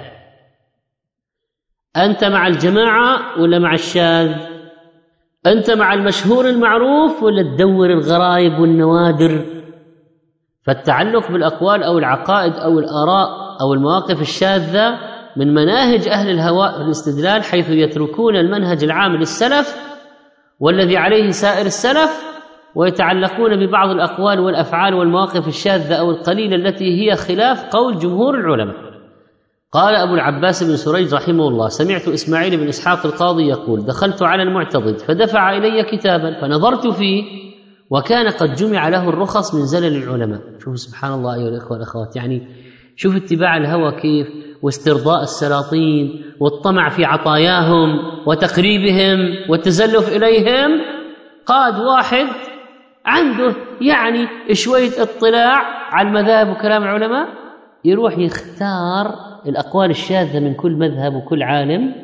أنت مع الجماعة ولا مع الشاذ؟ أنت مع المشهور المعروف ولا تدور الغرائب والنوادر؟ فالتعلق بالأقوال أو العقائد أو الآراء أو المواقف الشاذة من مناهج أهل الهواء في الاستدلال، حيث يتركون المنهج العام للسلف والذي عليه سائر السلف، ويتعلقون ببعض الأقوال والأفعال والمواقف الشاذة أو القليلة التي هي خلاف قول جمهور العلماء. قال أبو العباس بن سريج رحمه الله: سمعت إسماعيل بن إسحاق القاضي يقول: دخلت على المعتضد فدفع إلي كتابا فنظرت فيه وكان قد جمع له الرخص من زلل العلماء. شوفوا سبحان الله أيها الإخوة والأخوات، يعني شوف اتباع الهوى كيف، واسترضاء السلاطين والطمع في عطاياهم وتقريبهم والتزلف إليهم. قاد واحد عنده يعني شوية اطلاع على المذاهب وكلام العلماء، يروح يختار الأقوال الشاذة من كل مذهب وكل عالم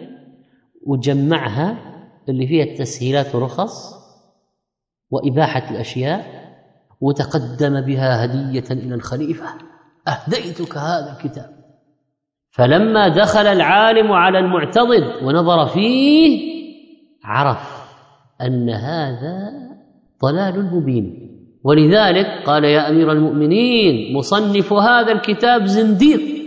وجمعها اللي فيها التسهيلات ورخص وإباحة الأشياء، وتقدم بها هدية إلى الخليفة: أهديتك هذا الكتاب. فلما دخل العالم على المعتضد ونظر فيه عرف أن هذا ضلال مبين، ولذلك قال: يا أمير المؤمنين، مصنف هذا الكتاب زنديق.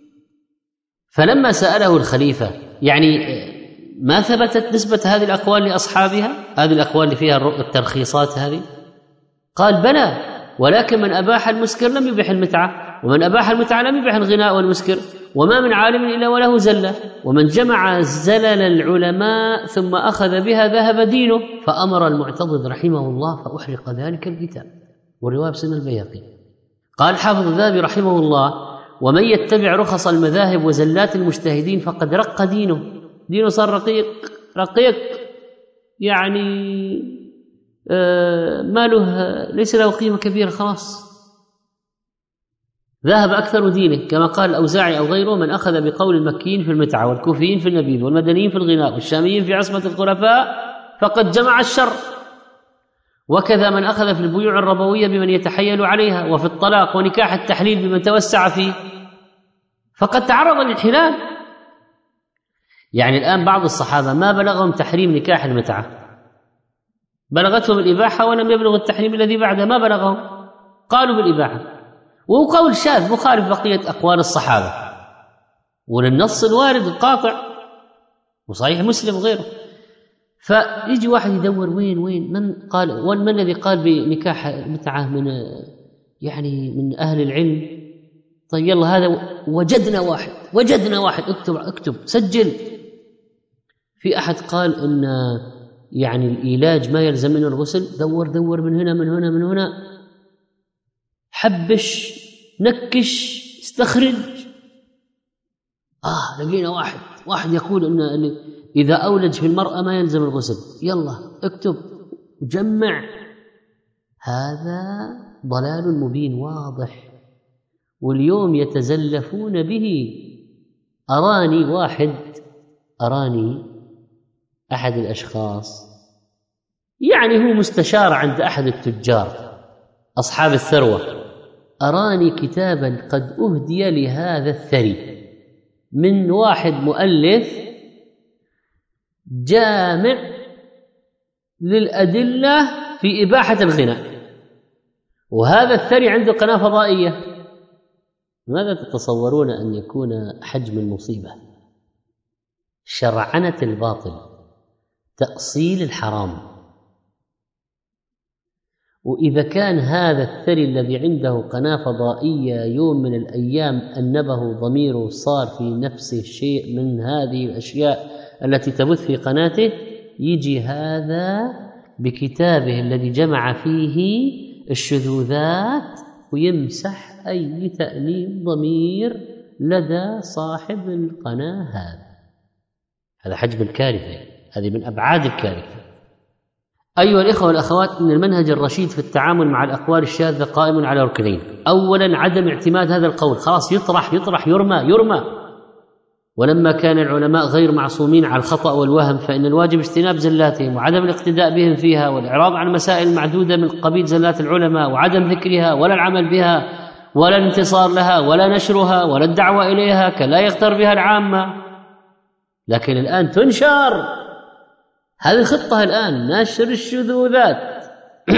فلما سأله الخليفة، يعني ما ثبتت نسبة هذه الأقوال لأصحابها، هذه الأقوال اللي فيها الترخيصات هذه؟ قال: بلى، ولكن من أباح المسكر لم يبح المتعة، ومن أباح المتعة لم يبح الغناء والمسكر، وما من عالم إلا وله زلة، ومن جمع زلل العلماء ثم أخذ بها ذهب دينه. فأمر المعتضد رحمه الله فأحرق ذلك الكتاب. والرواية بسنن البيهقي. قال حافظ الذهبي رحمه الله: ومن يتبع رخص المذاهب وزلات المجتهدين فقد رق دينه، دينه صار رقيق رقيق يعني آه ما له، ليس له قيمة كبيرة، خلاص ذهب أكثر دينه. كما قال الأوزاعي أو غيره: من أخذ بقول المكيين في المتعة والكوفيين في النبيذ والمدنيين في الغناء والشاميين في عصمة الخلفاء فقد جمع الشر. وكذا من أخذ في البيوع الربوية بمن يتحيل عليها، وفي الطلاق ونكاح التحليل بمن توسع فيه فقد تعرض للحلال. يعني الآن بعض الصحابة ما بلغهم تحريم نكاح المتعة، بلغتهم الإباحة، ولم يبلغ التحريم الذي بعده، ما بلغهم، قالوا بالإباحة، وهو قول شاذ مخالف بقية أقوال الصحابة وللنص الوارد القاطع وصحيح مسلم وغيره. فيجي واحد يدور وين وين من قال، ومن الذي قال بنكاح المتعة من يعني من أهل العلم. طيب يلا هذا وجدنا واحد وجدنا واحد اكتب اكتب سجل. في أحد قال إن يعني الإيلاج ما يلزم منه الغسل، دور دور من هنا من هنا من هنا، حبش نكش استخرج، آه لقينا واحد واحد يقول إن إذا أولج في المرأة ما يلزم الغسل، يلا اكتب وجمع. هذا ضلال مبين واضح، واليوم يتزلفون به. أراني واحد أراني أحد الأشخاص يعني هو مستشار عند أحد التجار أصحاب الثروة، أراني كتابا قد أهدي لهذا الثري من واحد مؤلف جامع للأدلة في إباحة الغناء، وهذا الثري عنده قناة فضائية. ماذا تتصورون أن يكون حجم المصيبة؟ شرعنة الباطل، تأصيل الحرام. وإذا كان هذا الثري الذي عنده قناة فضائية يوم من الأيام أنبه ضميره صار في نفسه شيء من هذه الأشياء التي تبث في قناته، يجي هذا بكتابه الذي جمع فيه الشذوذات ويمسح أي تأنيب ضمير لدى صاحب القناة. هذا هذا حجم الكارثة، هذه من أبعاد الكارثة. أيها الإخوة والأخوات، إن المنهج الرشيد في التعامل مع الأقوال الشاذة قائم على ركنين: أولا عدم اعتماد هذا القول، خلاص يطرح يطرح يرمى يرمى ولما كان العلماء غير معصومين على الخطأ والوهم فإن الواجب اجتناب زلاتهم وعدم الاقتداء بهم فيها والإعراض عن مسائل معدودة من قبيل زلات العلماء وعدم ذكرها ولا العمل بها ولا الانتصار لها ولا نشرها ولا الدعوة إليها كلا يغتر بها العامة. لكن الآن تنشر هذه الخطة، الآن نشر الشذوذات.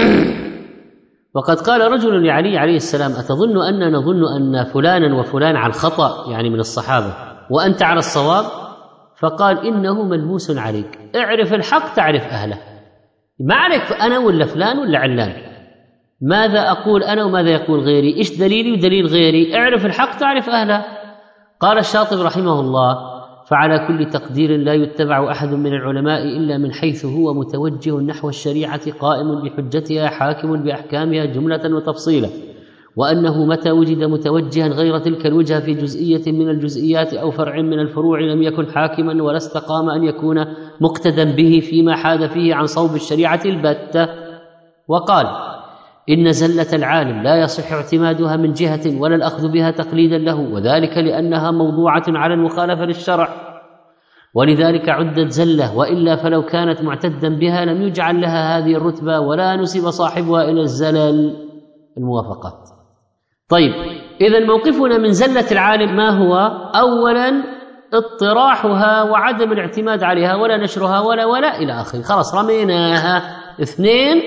وقد قال رجل لعلي عليه السلام: أتظن أن نظن أن فلانا وفلان على الخطأ يعني من الصحابة وأنت على الصواب؟ فقال: إنه ملموس عليك، اعرف الحق تعرف أهله. ما أعرف أنا ولا فلان ولا علان، ماذا أقول أنا وماذا يقول غيري، إيش دليلي ودليل غيري، اعرف الحق تعرف أهله. قال الشاطبي رحمه الله: فعلى كل تقدير لا يتبع أحد من العلماء إلا من حيث هو متوجه نحو الشريعة قائم بحجتها حاكم بأحكامها جملة وتفصيلا، وأنه متى وجد متوجها غير تلك الوجهة في جزئية من الجزئيات أو فرع من الفروع لم يكن حاكما ولا استقام أن يكون مقتدا به فيما حاد فيه عن صوب الشريعة البتة. وقال: إن زلة العالم لا يصح اعتمادها من جهة ولا الأخذ بها تقليدا له، وذلك لأنها موضوعة على المخالفة للشرع، ولذلك عدت زلة، وإلا فلو كانت معتدا بها لم يجعل لها هذه الرتبة ولا نسب صاحبها إلى الزلل الموافقات. طيب، إذن موقفنا من زلة العالم ما هو؟ أولا اطراحها وعدم الاعتماد عليها ولا نشرها ولا ولا إلى آخره، خلاص رميناها. اثنين،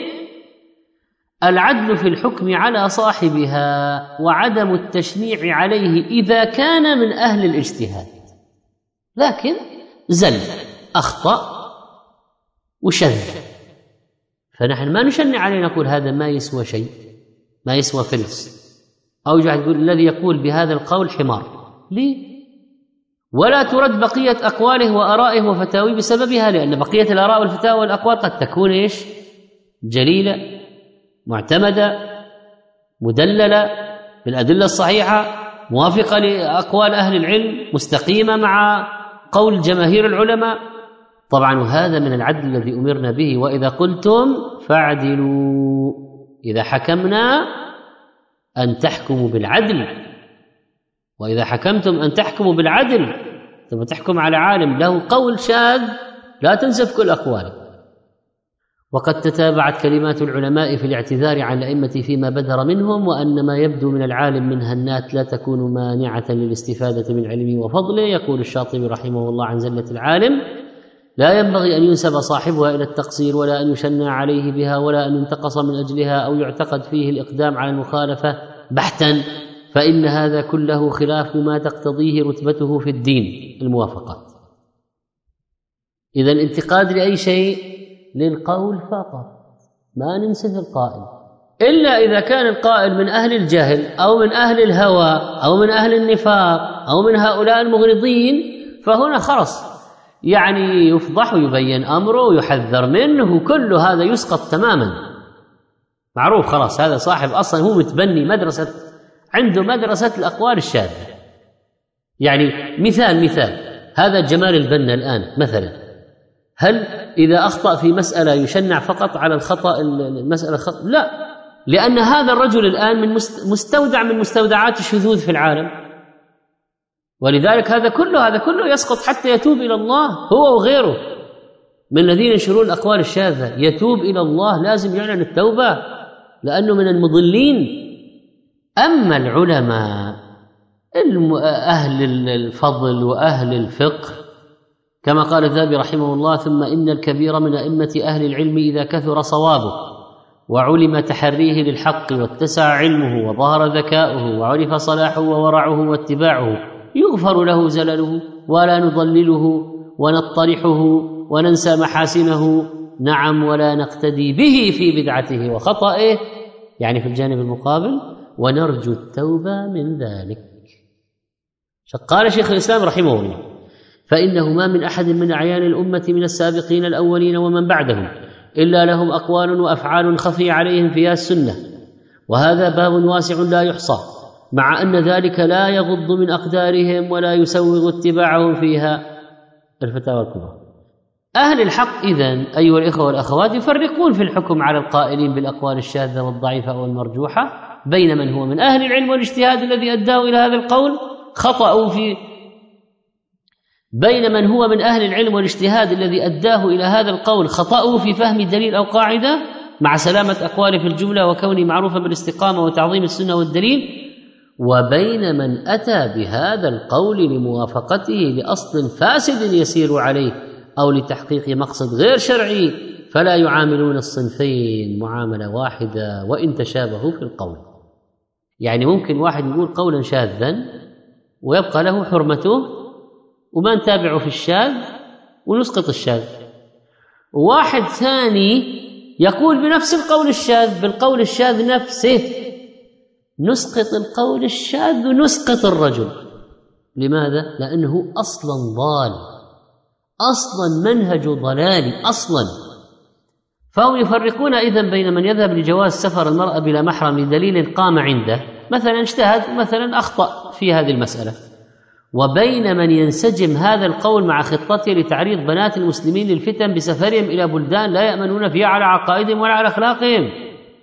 العدل في الحكم على صاحبها وعدم التشنيع عليه إذا كان من أهل الاجتهاد، لكن زل أخطأ وشذ، فنحن ما نشنع عليه نقول هذا ما يسوى شيء، ما يسوى فلس، أو يقول الذي يقول بهذا القول حمار. ليه؟ ولا ترد بقية أقواله وآرائه وفتاويه بسببها، لأن بقية الآراء والفتاوى والأقوال قد تكون إيش؟ جليلة، معتمدة، مدللة بالأدلة الصحيحة، موافقة لأقوال أهل العلم، مستقيمة مع قول جماهير العلماء. طبعا هذا من العدل الذي أمرنا به: وإذا قلتم فاعدلوا، إذا حكمنا أن تحكموا بالعدل، وإذا حكمتم أن تحكموا بالعدل. ثم تحكم على عالم له قول شاذ لا تنسف كل أقواله. وقد تتابعت كلمات العلماء في الاعتذار عن الأئمة فيما بدر منهم، وأن ما يبدو من العالم من هنات لا تكون مانعة للاستفادة من علمه وفضله. يقول الشاطبي رحمه الله عن زلة العالم: لا ينبغي أن ينسب صاحبها إلى التقصير ولا أن يشنع عليه بها ولا أن ينتقص من أجلها أو يعتقد فيه الإقدام على المخالفة بحتا، فإن هذا كله خلاف ما تقتضيه رتبته في الدين الموافقات. إذا الانتقاد لأي شيء للقول فقط، ما ننسف القائل، إلا إذا كان القائل من أهل الجهل أو من أهل الهوى أو من أهل النفاق أو من هؤلاء المغرضين، فهنا خلص يعني يفضح ويبين أمره ويحذر منه، وكل هذا يسقط تماما. معروف خلاص هذا صاحب أصلا هو متبني مدرسة، عنده مدرسة الأقوال الشاذة. يعني مثال مثال هذا جمال البنا الآن مثلا، هل إذا أخطأ في مسألة يشنع فقط على الخطأ المسألة خطأ؟ لا، لأن هذا الرجل الآن من مستودع من مستودعات الشذوذ في العالم، ولذلك هذا كله هذا كله يسقط حتى يتوب إلى الله هو وغيره من الذين ينشرون الأقوال الشاذة. يتوب إلى الله، لازم يعلن التوبة لأنه من المضلين. أما العلماء أهل الفضل وأهل الفقه كما قال الذهبي رحمه الله: ثم إن الكبير من أئمة أهل العلم إذا كثر صوابه وعلم تحريه للحق واتسع علمه وظهر ذكاؤه وعرف صلاحه وورعه واتباعه يغفر له زلله ولا نضلله ونطرحه وننسى محاسنه، نعم، ولا نقتدي به في بدعته وخطئه، يعني في الجانب المقابل، ونرجو التوبة من ذلك. قال شيخ الإسلام رحمه الله: فإنه ما من أحد من أعيان الأمة من السابقين الأولين ومن بعدهم إلا لهم أقوال وأفعال خفي عليهم فيها السنة، وهذا باب واسع لا يحصى، مع أن ذلك لا يغض من أقدارهم ولا يسوغ اتباعهم فيها. الفتاوى الكبرى. أهل الحق إذن أيها الإخوة والأخوات يفرقون في الحكم على القائلين بالأقوال الشاذة والضعيفة والمرجوحة بين من هو من أهل العلم والاجتهاد الذي أداه إلى هذا القول، خطأوا في بين من هو من أهل العلم والاجتهاد الذي أداه إلى هذا القول خطأه في فهم دليل أو قاعدة مع سلامة أقواله في الجملة وكونه معروفا بالاستقامة وتعظيم السنة والدليل، وبين من أتى بهذا القول لموافقته لأصل فاسد يسير عليه أو لتحقيق مقصد غير شرعي، فلا يعاملون الصنفين معاملة واحدة وإن تشابهوا في القول. يعني ممكن واحد يقول قولا شاذا ويبقى له حرمته وما نتابعه في الشاذ ونسقط الشاذ، وواحد ثاني يقول بنفس القول الشاذ بالقول الشاذ نفسه نسقط القول الشاذ ونسقط الرجل. لماذا؟ لأنه أصلا ضال، أصلا منهج ضلالي أصلا. فهم يفرقون إذن بين من يذهب لجواز سفر المرأة بلا محرم لدليل قام عنده، مثلا اجتهد مثلا أخطأ في هذه المسألة، وبين من ينسجم هذا القول مع خطته لتعريض بنات المسلمين للفتن بسفرهم إلى بلدان لا يأمنون فيها على عقائدهم ولا على أخلاقهم.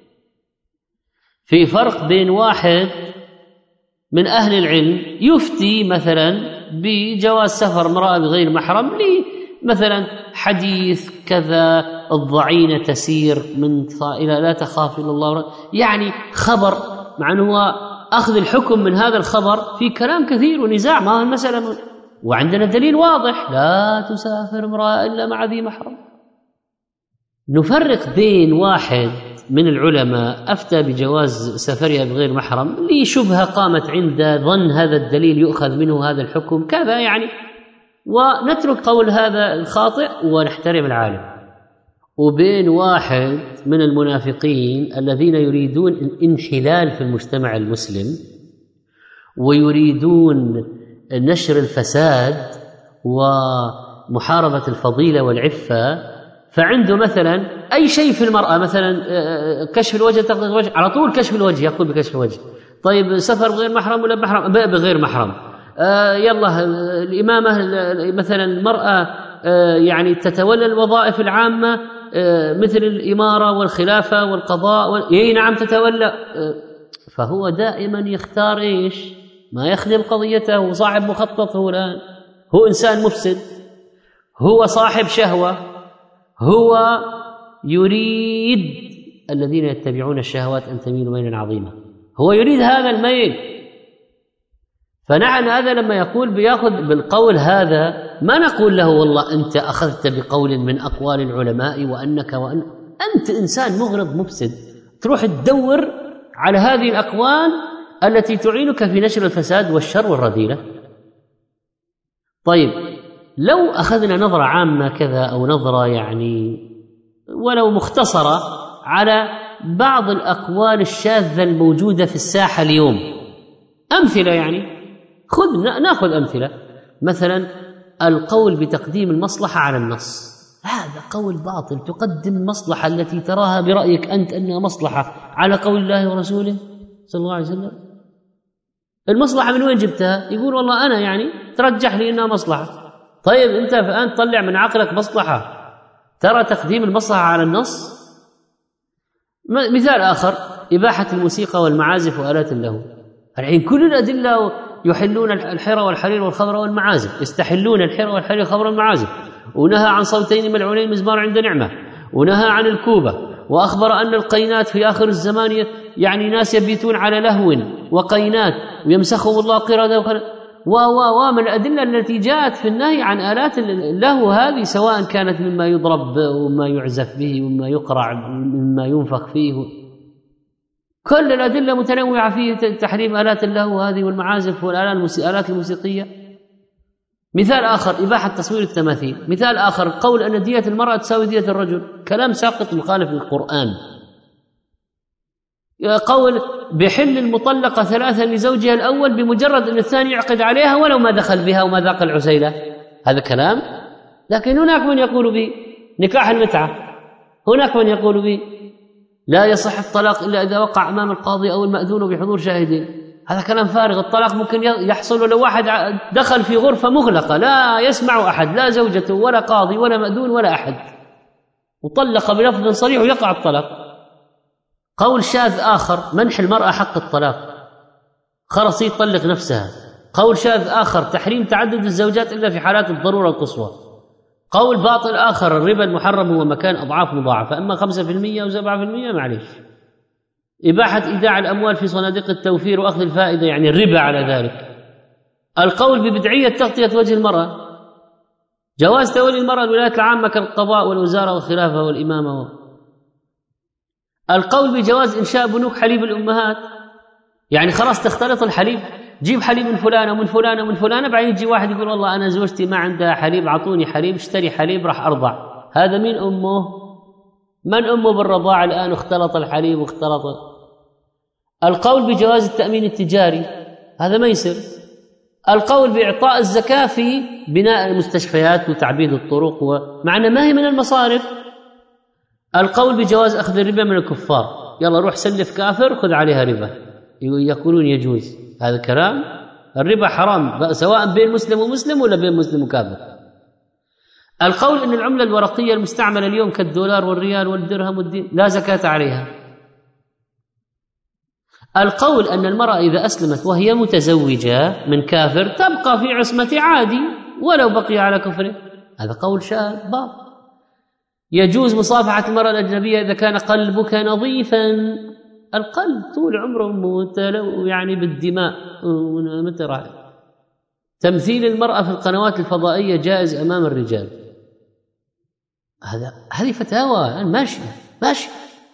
في فرق بين واحد من أهل العلم يفتي مثلا بجواز سفر امرأة بغير محرم لي مثلا حديث كذا الضعينة تسير من إلى لا تخاف إلا الله، يعني خبر، مع أنه أخذ الحكم من هذا الخبر في كلام كثير ونزاع، ما هو المسألة، وعندنا دليل واضح لا تسافر امرأة إلا مع ذي محرم. نفرق بين واحد من العلماء أفتى بجواز سفرها بغير محرم لشبهة قامت عنده ظن هذا الدليل يؤخذ منه هذا الحكم كذا يعني، ونترك قول هذا الخاطئ ونحترم العالم، وبين واحد من المنافقين الذين يريدون الانحلال في المجتمع المسلم ويريدون نشر الفساد ومحاربة الفضيلة والعفة، فعنده مثلا أي شيء في المرأة مثلا كشف الوجه تغطية الوجه على طول كشف الوجه يقول بكشف الوجه، طيب سفر غير محرم ولا محرم بغير محرم، آه يلا الإمامة مثلا المرأة آه يعني تتولى الوظائف العامة آه مثل الإمارة والخلافة والقضاء وال... إيه نعم تتولى آه فهو دائما يختار إيش ما يخدم قضيته، وصاحب مخطط هو الآن، هو إنسان مفسد، هو صاحب شهوة، هو يريد الذين يتبعون الشهوات أن تميلوا ميلا عظيما، هو يريد هذا الميل. فنحن هذا لما يقول بياخذ بالقول هذا ما نقول له والله أنت أخذت بقول من أقوال العلماء وأنك وأن أنت إنسان مغرض مفسد، تروح تدور على هذه الأقوال التي تعينك في نشر الفساد والشر والرذيلة. طيب لو أخذنا نظرة عامة كذا أو نظرة يعني ولو مختصرة على بعض الأقوال الشاذة الموجودة في الساحة اليوم، أمثلة يعني خذ نأخذ أمثلة، مثلا القول بتقديم المصلحة على النص، هذا قول باطل، تقدم المصلحة التي تراها برأيك أنت أنها مصلحة على قول الله ورسوله صلى الله عليه وسلم. المصلحة من وين جبتها؟ يقول والله أنا يعني ترجح لي أنها مصلحة. طيب أنت الآن تطلع من عقلك مصلحة ترى تقديم المصلحة على النص. مثال آخر إباحة الموسيقى والمعازف وآلات اللهو، الحين كل الأدلة يحلون الحرى والحرير والخمر والمعازف، يستحلون الحرى والحرير والخمر والمعازف، ونهى عن صوتين ملعونين مزمار عند نعمة، ونهى عن الكوبة، وأخبر أن القينات في آخر الزمان يعني ناس يبيتون على لهو وقينات ويمسخهم الله قردة وخر... و و و من الأدلة التي جاءت في النهي عن آلات اللهو هذه، سواء كانت مما يضرب وما يعزف به وما يقرع مما ينفخ فيه، كل الأدلة متنوعة في تحريم آلات اللهو هذه والمعازف والآلات الموسيقية. مثال آخر إباحة تصوير التماثيل. مثال آخر قول أن دية المرأة تساوي دية الرجل، كلام ساقط مخالف للقرآن. قول بحل المطلقة ثلاثا لزوجها الأول بمجرد أن الثاني يعقد عليها ولو ما دخل بها وما ذاق العسيلة، هذا كلام. لكن هناك من يقول به نكاح المتعة، هناك من يقول به لا يصح الطلاق إلا إذا وقع أمام القاضي أو المأذون بحضور شاهدين، هذا كلام فارغ. الطلاق ممكن يحصل لو واحد دخل في غرفة مغلقة لا يسمع أحد، لا زوجته ولا قاضي ولا مأذون ولا أحد، وطلق بلفظ صريح ويقع الطلاق. قول شاذ آخر منح المرأة حق الطلاق، خلاص يطلق نفسها، قول شاذ آخر تحريم تعدد الزوجات إلا في حالات الضرورة القصوى. قول باطل آخر الربا المحرم هو مكان أضعاف مضاعفة، أما خمسة في المئة أو سبعة في المئة معليش. إباحة إيداع الأموال في صناديق التوفير وأخذ الفائدة يعني الربا على ذلك. القول ببدعية تغطية وجه المرأة، جواز تولي المرأة الولايات العامة كالقضاء والوزارة والخلافة والإمامة. القول بجواز إنشاء بنوك حليب الأمهات، يعني خلاص تختلط الحليب، جيب حليب من فلانة ومن فلانة ومن فلانة، بعدين يجي واحد يقول والله أنا زوجتي ما عندها حليب، أعطوني حليب، اشتري حليب راح أرضع. هذا مين أمه؟ من أمه بالرضاعة الآن واختلط الحليب واختلط. القول بجواز التأمين التجاري هذا ما يصير. القول بإعطاء الزكاة في بناء المستشفيات وتعبيد الطرق ومعنى ما هي من المصارف. القول بجواز أخذ الربا من الكفار، يلا روح سلف كافر خذ عليها ربا، يقولون يجوز. هذا الكلام الربا حرام سواء بين مسلم ومسلم ولا بين مسلم وكافر. القول أن العملة الورقية المستعملة اليوم كالدولار والريال والدرهم والدين لا زكاة عليها. القول أن المرأة إذا أسلمت وهي متزوجة من كافر تبقى في عصمة عادي ولو بقي على كفره، هذا قول شاذ باطل. يجوز مصافحة المرأة الأجنبية إذا كان قلبك نظيفا. القلب طول عمره متلو يعني بالدماء. متى راح تمثيل المرأة في القنوات الفضائية جائز أمام الرجال، هذا هذه فتاوى ماشية ماشية.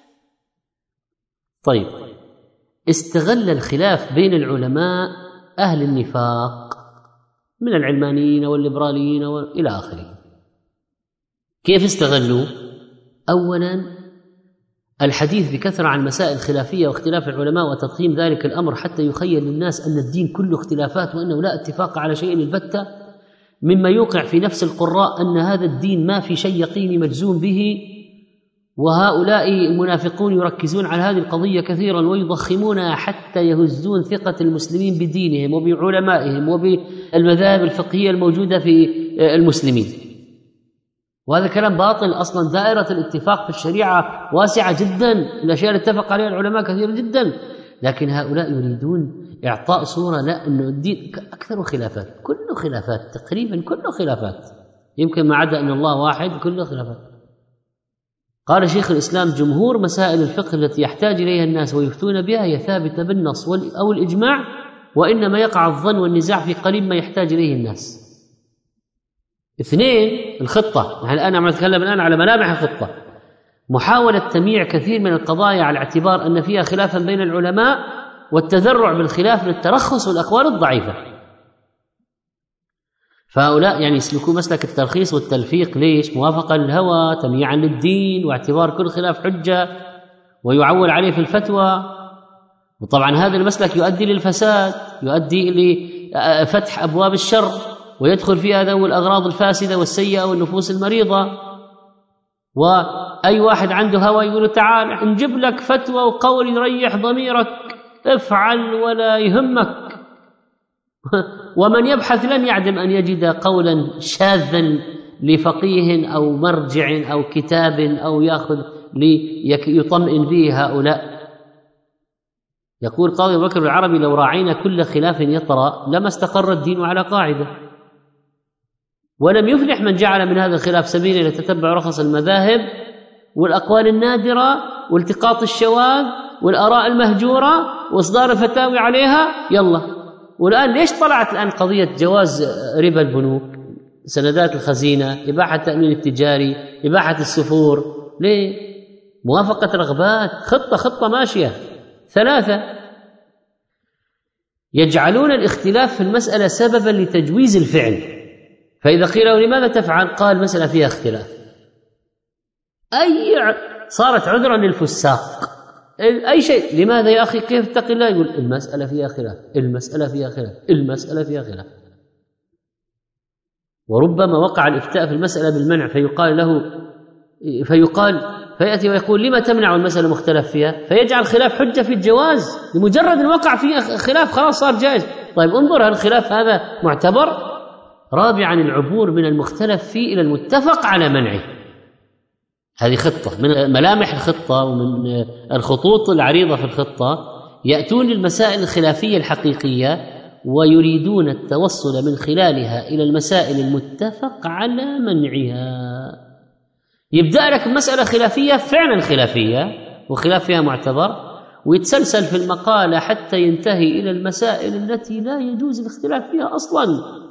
طيب، استغل الخلاف بين العلماء أهل النفاق من العلمانيين والليبراليين وإلى آخره. كيف استغلوا؟ أولا الحديث بكثرة عن مسائل خلافية واختلاف العلماء وتضخيم ذلك الأمر حتى يخيل للناس أن الدين كله اختلافات وأنه لا اتفاق على شيء البتة، مما يوقع في نفس القراء أن هذا الدين ما في شيء يقيني مجزوم به. وهؤلاء المنافقون يركزون على هذه القضية كثيرا ويضخمونها حتى يهزون ثقة المسلمين بدينهم وبعلمائهم وبالمذاهب الفقهية الموجودة في المسلمين، وهذا كلام باطل. أصلا دائرة الاتفاق في الشريعة واسعة جدا، الأشياء اللي اتفق عليها العلماء كثيرة جدا، لكن هؤلاء يريدون إعطاء صورة لا أنه الدين أكثر خلافات، كله خلافات تقريبا، كله خلافات، يمكن ما عدا أن الله واحد، كله خلافات. قال شيخ الإسلام: جمهور مسائل الفقه التي يحتاج إليها الناس ويفتون بها هي ثابتة بالنص أو الإجماع، وإنما يقع الظن والنزاع في قليل ما يحتاج إليه الناس. اثنين، الخطة. نحن الآن عم نتكلم الآن على ملامح الخطة. محاولة تمييع كثير من القضايا على اعتبار أن فيها خلافا بين العلماء والتذرع بالخلاف للترخص والأقوال الضعيفة. فهؤلاء يعني يسلكوا مسلك الترخيص والتلفيق. ليش؟ موافقة للهوى، تمييعا للدين، واعتبار كل خلاف حجة ويعول عليه في الفتوى. وطبعا هذا المسلك يؤدي للفساد، يؤدي لفتح أبواب الشر، ويدخل فيها ذوي الأغراض الفاسدة والسيئة والنفوس المريضة. وأي واحد عنده هوى يقول تعال نجيب لك فتوى وقول يريح ضميرك، افعل ولا يهمك. ومن يبحث لن يعدم أن يجد قولا شاذا لفقيه أو مرجع أو كتاب أو يأخذ ليطمئن به هؤلاء. يقول قاضي بكر العربي: لو راعينا كل خلاف يطرأ لما استقر الدين على قاعدة. ولم يفلح من جعل من هذا الخلاف سبيلا لتتبع رخص المذاهب والأقوال النادرة والتقاط الشواذ والآراء المهجورة وإصدار الفتاوي عليها. يلا، والآن ليش طلعت الآن قضية جواز ربا البنوك، سندات الخزينة، إباحة التأمين التجاري، إباحة السفور؟ ليه؟ موافقة رغبات، خطة خطة ماشية. ثلاثة، يجعلون الاختلاف في المسألة سببا لتجويز الفعل، فإذا قيل له لماذا تفعل؟ قال مسألة فيها اختلاف. أي صارت عذرا للفساق. أي شيء، لماذا يا أخي كيف اتقي الله؟ يقول المسألة فيها خلاف، المسألة فيها خلاف، المسألة فيها خلاف. وربما وقع الإفتاء في المسألة بالمنع، فيقال له فيقال فيأتي ويقول لما تمنع المسألة مختلف فيها، فيجعل خلاف حجة في الجواز لمجرد أن وقع فيه خلاف خلاص صار جائز. طيب انظر، هل الخلاف هذا معتبر؟ رابعا، العبور من المختلف فيه إلى المتفق على منعه. هذه خطة من ملامح الخطة ومن الخطوط العريضة في الخطة. يأتون للمسائل الخلافية الحقيقية ويريدون التوصل من خلالها إلى المسائل المتفق على منعها. يبدأ لك مسألة خلافية فعلا خلافية وخلاف فيها معتبر، ويتسلسل في المقالة حتى ينتهي إلى المسائل التي لا يجوز الاختلاف فيها أصلا.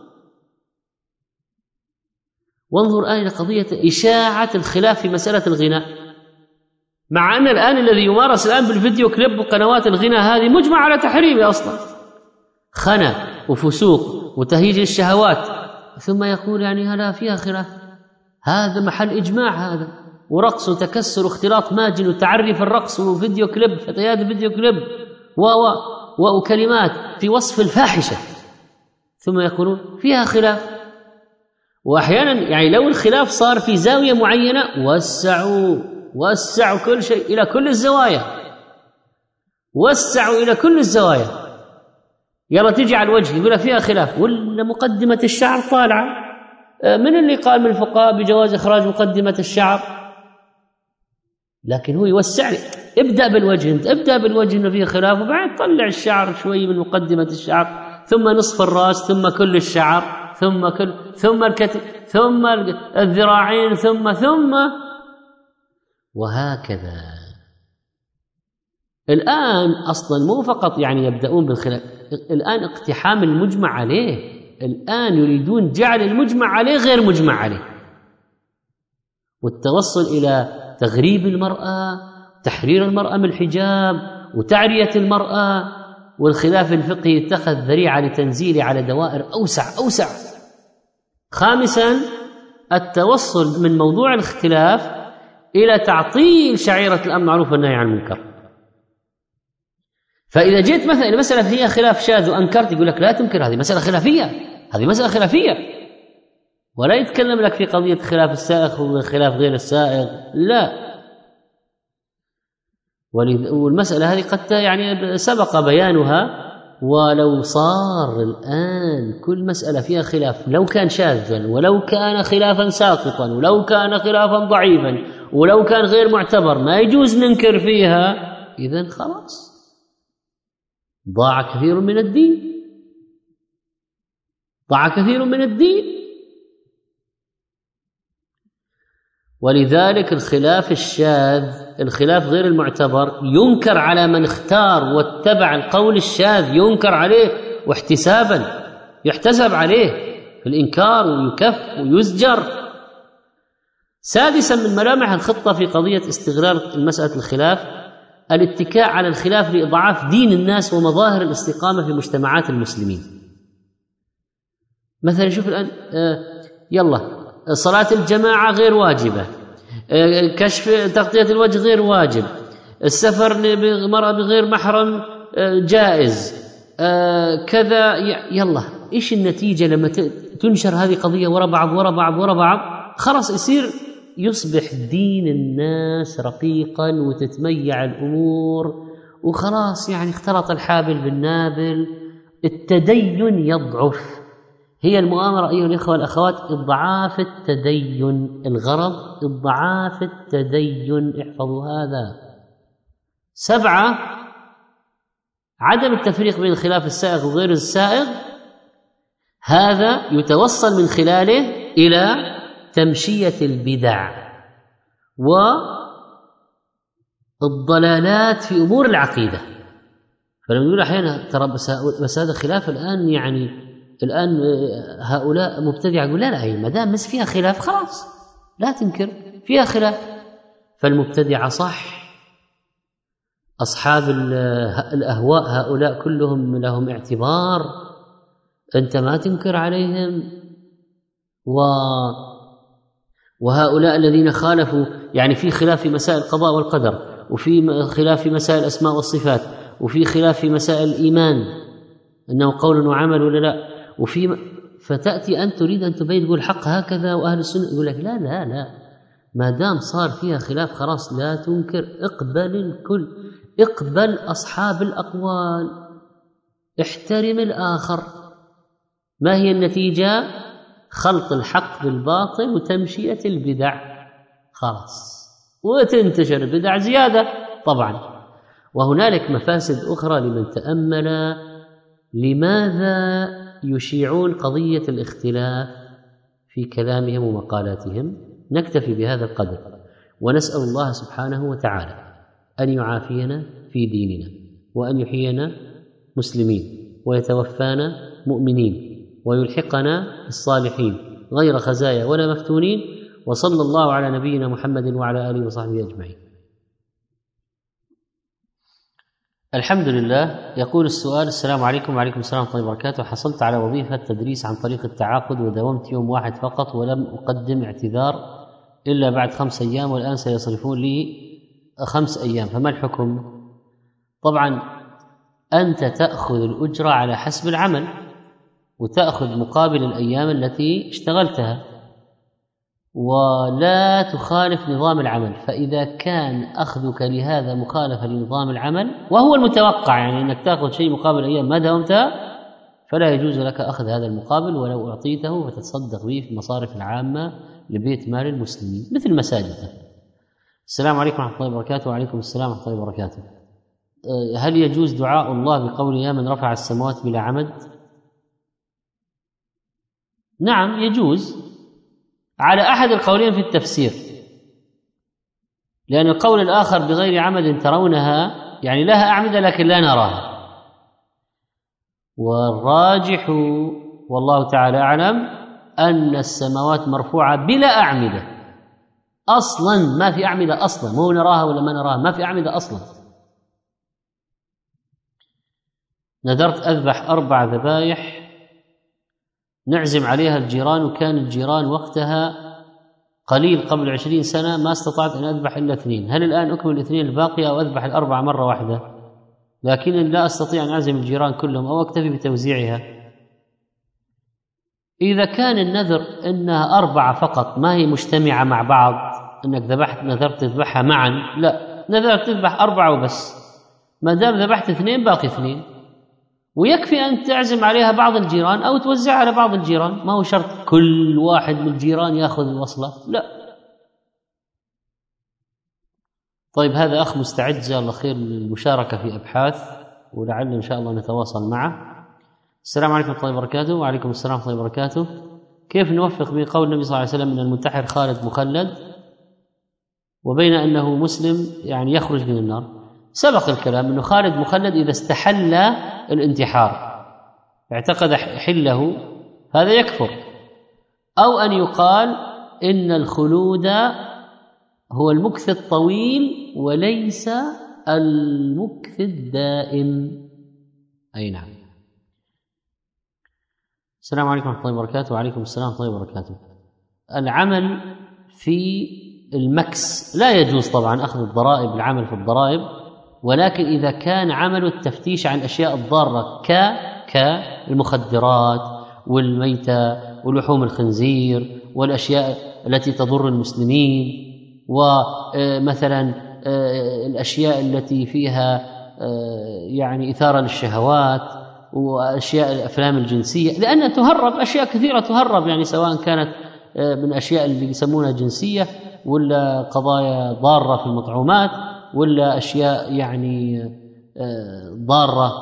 وانظر الآن إلى قضية إشاعة الخلاف في مسألة الغناء، مع أن الآن الذي يمارس الآن بالفيديو كليب وقنوات الغناء هذه مجمع على تحريمه أصلا، خنا وفسوق وتهيج الشهوات، ثم يقول يعني هلا فيها خلاف. هذا محل إجماع، هذا ورقص وتكسر واختلاط ماجن وتعري في الرقص وفيديو كليب، فتيات فيديو كليب و و وكلمات في وصف الفاحشة، ثم يقولون فيها خلاف. وأحيانا يعني لو الخلاف صار في زاوية معينة وسعوا وسعوا كل شيء إلى كل الزوايا، وسعوا إلى كل الزوايا. يلا تجي على الوجه يقول فيها خلاف، ولا مقدمة الشعر طالعة. من اللي قال من الفقهاء بجواز إخراج مقدمة الشعر؟ لكن هو يوسع لك، ابدأ بالوجه، انت ابدأ بالوجه انه فيه خلاف، وبعد طلع الشعر شوي من مقدمة الشعر، ثم نصف الرأس، ثم كل الشعر، ثم كل ثم الكتف، ثم الذراعين، ثم ثم وهكذا. الآن أصلا مو فقط يعني يبدأون بالخلاف، الآن اقتحام المجمع عليه، الآن يريدون جعل المجمع عليه غير مجمع عليه، والتوصل إلى تغريب المرأة، تحرير المرأة من الحجاب، وتعرية المرأة، والخلاف الفقهي اتخذ ذريعة لتنزيله على دوائر أوسع أوسع. خامساً التوصل من موضوع الاختلاف إلى تعطيل شعيرة الأمر بالمعروف والنهي عن المنكر. فإذا جيت مثلا إلى مسألة فيها خلاف شاذ وأنكرت، يقول لك لا تنكر، هذه مسألة خلافية، هذه مسألة خلافية، ولا يتكلم لك في قضية خلاف السائغ وخلاف غير السائغ، لا. والمسألة هذه قد يعني سبق بيانها، ولو صار الآن كل مسألة فيها خلاف، لو كان شاذا ولو كان خلافا ساقطا ولو كان خلافا ضعيفا ولو كان غير معتبر، ما يجوز ننكر فيها، إذن خلاص ضاع كثير من الدين، ضاع كثير من الدين. ولذلك الخلاف الشاذ، الخلاف غير المعتبر، ينكر على من اختار واتبع القول الشاذ، ينكر عليه واحتسابا، يحتسب عليه في الإنكار ويكف ويزجر. سادسا من ملامح الخطة في قضية استغلال مسألة الخلاف الاتكاء على الخلاف لإضعاف دين الناس ومظاهر الاستقامة في مجتمعات المسلمين. مثلا شوف الآن آه يلا صلاة الجماعة غير واجبة، آه كشف تغطية الوجه غير واجب، السفر لمرأة بغير محرم آه جائز، آه كذا. يلا إيش النتيجة لما تنشر هذه قضية ورا بعض ورا بعض ورا بعض؟ خلاص يصير يصبح دين الناس رقيقا وتتميع الأمور، وخلاص يعني اختلط الحابل بالنابل، التدين يضعف. هي المؤامرة أيها الإخوة والأخوات إضعاف التدين، الغرض إضعاف التدين، احفظوا هذا. سبعة عدم التفريق بين الخلاف السائغ وغير السائغ، هذا يتوصل من خلاله إلى تمشية البدع والضلالات في أمور العقيدة. فلما نقول أحيانا ترى بس هذا خلاف الآن، يعني الآن هؤلاء مبتدعة، يقول لا لا هي ما دام مس فيها خلاف خلاص لا تنكر فيها خلاف. فالمبتدعة صح، أصحاب الأهواء هؤلاء كلهم لهم اعتبار، أنت ما تنكر عليهم. و وهؤلاء الذين خالفوا، يعني في خلاف في مسائل القضاء والقدر، وفي خلاف في مسائل الأسماء والصفات، وفي خلاف في مسائل الإيمان أنه قول وعمل ولا لا، وفي فتأتي أنت تريد أن تبين تقول الحق هكذا وأهل السنة يقول لك لا لا لا، ما دام صار فيها خلاف خلاص لا تنكر، اقبل الكل، اقبل أصحاب الأقوال، احترم الآخر. ما هي النتيجة؟ خلط الحق بالباطل وتمشية البدع، خلاص وتنتشر البدع زيادة طبعا. وهنالك مفاسد أخرى لمن تأمل لماذا يشيعون قضية الاختلاف في كلامهم ومقالاتهم؟ نكتفي بهذا القدر، ونسأل الله سبحانه وتعالى أن يعافينا في ديننا، وأن يحيينا مسلمين، ويتوفانا مؤمنين، ويلحقنا بالصالحين غير خزايا ولا مفتونين. وصلى الله على نبينا محمد وعلى آله وصحبه أجمعين. الحمد لله. يقول السؤال: السلام عليكم. وعليكم السلام ورحمة الله وبركاته. حصلت على وظيفة تدريس عن طريق التعاقد، وداومت يوم واحد فقط، ولم أقدم اعتذار إلا بعد خمس أيام، والآن سيصرفون لي خمس أيام، فما الحكم؟ طبعا أنت تأخذ الأجرة على حسب العمل، وتأخذ مقابل الأيام التي اشتغلتها، ولا تخالف نظام العمل. فإذا كان أخذك لهذا مخالفة لنظام العمل، وهو المتوقع يعني أنك تأخذ شيء مقابل أيام ما داومتها، فلا يجوز لك أخذ هذا المقابل، ولو أعطيته فتصدق به في المصارف العامة لبيت مال المسلمين مثل مساجد. السلام عليكم ورحمة الله وبركاته. وعليكم السلام ورحمة الله وبركاته. هل يجوز دعاء الله بقول يا من رفع السماوات بلا عمد؟ نعم يجوز، على أحد القولين في التفسير، لأن القول الآخر بغير عمد ترونها يعني لها أعمدة لكن لا نراها، والراجح والله تعالى أعلم أن السماوات مرفوعة بلا أعمدة أصلا، ما في أعمدة أصلا، مو نراها ولا ما نراها، ما في أعمدة أصلا. نذرت أذبح أربع ذبايح نعزم عليها الجيران، وكان الجيران وقتها قليل قبل عشرين سنة، ما استطعت أن أذبح إلا اثنين. هل الآن أكمل الاثنين الباقية أو أذبح الأربعة مرة واحدة؟ لكن لا أستطيع أن أعزم الجيران كلهم أو أكتفي بتوزيعها. إذا كان النذر إنها أربعة فقط، ما هي مجتمعة مع بعض، أنك ذبحت نذرت تذبحها معا، لا، نذرت تذبح أربعة وبس، ما دام ذبحت اثنين باقي اثنين، ويكفي أن تعزم عليها بعض الجيران أو توزعها على بعض الجيران، ما هو شرط كل واحد من الجيران يأخذ الوصلة، لا. طيب، هذا أخ مستعد جزاه الله خير للمشاركة في أبحاث، ولعل إن شاء الله نتواصل معه. السلام عليكم ورحمة الله وبركاته. وعليكم السلام ورحمة الله وبركاته. كيف نوفق بين قول النبي صلى الله عليه وسلم أن المنتحر خالد مخلد وبين أنه مسلم يعني يخرج من النار؟ سبق الكلام أنه خالد مخلد إذا استحل الانتحار، اعتقد حله، هذا يكفر. أو أن يقال إن الخلود هو المكث الطويل وليس المكث الدائم. أي نعم. السلام عليكم ورحمة الله وبركاته. وعليكم السلام ورحمة الله وبركاته. العمل في المكس لا يجوز طبعا أخذ الضرائب، العمل في الضرائب، ولكن إذا كان عمل التفتيش عن الأشياء الضارة ك كالمخدرات والميتة ولحوم الخنزير والأشياء التي تضر المسلمين، ومثلا الأشياء التي فيها يعني إثارة للشهوات، وأشياء الأفلام الجنسية، لأن تهرب أشياء كثيرة تهرب، يعني سواء كانت من أشياء اللي يسمونها جنسية، ولا قضايا ضارة في المطعومات، ولا أشياء يعني ضارة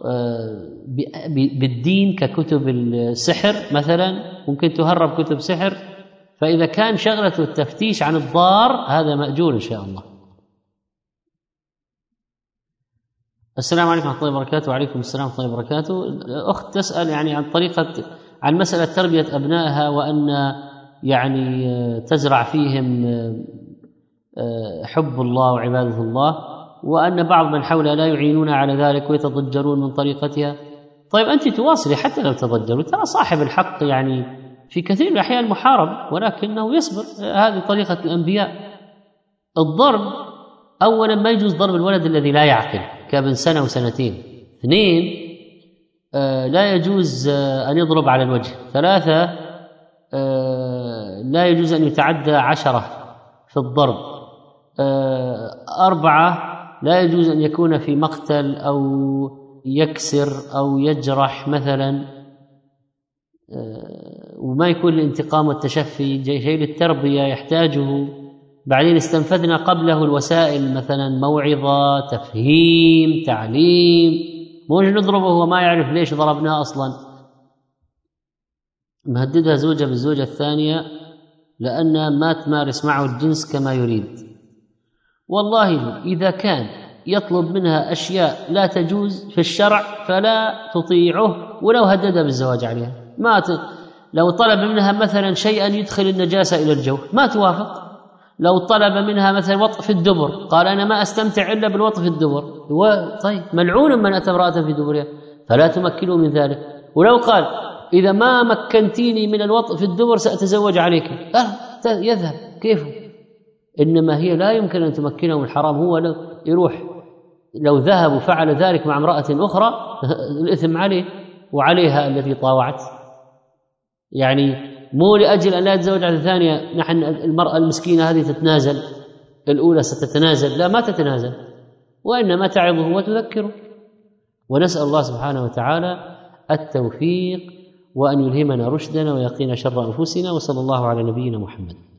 بالدين ككتب السحر مثلا، ممكن تهرب كتب سحر. فإذا كان شغلة التفتيش عن الضار هذا مأجور إن شاء الله. السلام عليكم ورحمة الله وبركاته. وعليكم السلام ورحمة الله وبركاته. أخت تسأل يعني عن طريقة عن مسألة تربية أبنائها، وأن يعني تزرع فيهم حب الله وعبادة الله، وأن بعض من حولها لا يعينون على ذلك ويتضجرون من طريقتها. طيب أنت تواصلي حتى لو تضجروا، ترى صاحب الحق يعني في كثير من الأحيان محارب ولكنه يصبر، هذه طريقة الأنبياء. الضرب أولا ما يجوز ضرب الولد الذي لا يعقل كابن سنة وسنتين. اثنين آه لا يجوز آه أن يضرب على الوجه. ثلاثة آه لا يجوز أن يتعدى عشرة في الضرب. آه أربعة لا يجوز أن يكون في مقتل أو يكسر أو يجرح مثلا، آه وما يكون الانتقام والتشفي شيء للتربية يحتاجه. بعدين استنفذنا قبله الوسائل، مثلا موعظة، تفهيم، تعليم، مو نضربه وهو ما يعرف ليش ضربناه أصلا. مهددها زوجة بالزوجة الثانية لأنها ما تمارس معه الجنس كما يريد. والله إذا كان يطلب منها أشياء لا تجوز في الشرع فلا تطيعه ولو هددها بالزواج عليها. ما ت... لو طلب منها مثلا شيئا يدخل النجاسة إلى الجوف ما توافق. لو طلب منها مثلا وطء في الدبر قال أنا ما أستمتع إلا بالوطء في الدبر، هو طيب ملعون من أتى امرأة في دبرها فلا تمكنه من ذلك. ولو قال إذا ما مكنتيني من الوطء في الدبر سأتزوج عليك، آه يذهب كيف. إنما هي لا يمكن أن تمكنه من الحرام. هو لو يروح لو ذهب وفعل ذلك مع امرأة أخرى الإثم عليه وعليها التي طاوعت. يعني مو لأجل أن لا يتزوج على الثانية نحن المرأة المسكينة هذه تتنازل، الأولى ستتنازل، لا ما تتنازل، وإنما تعظه وتذكره. ونسأل الله سبحانه وتعالى التوفيق وأن يلهمنا رشدنا ويقينا شر أنفسنا. وصلى الله على نبينا محمد.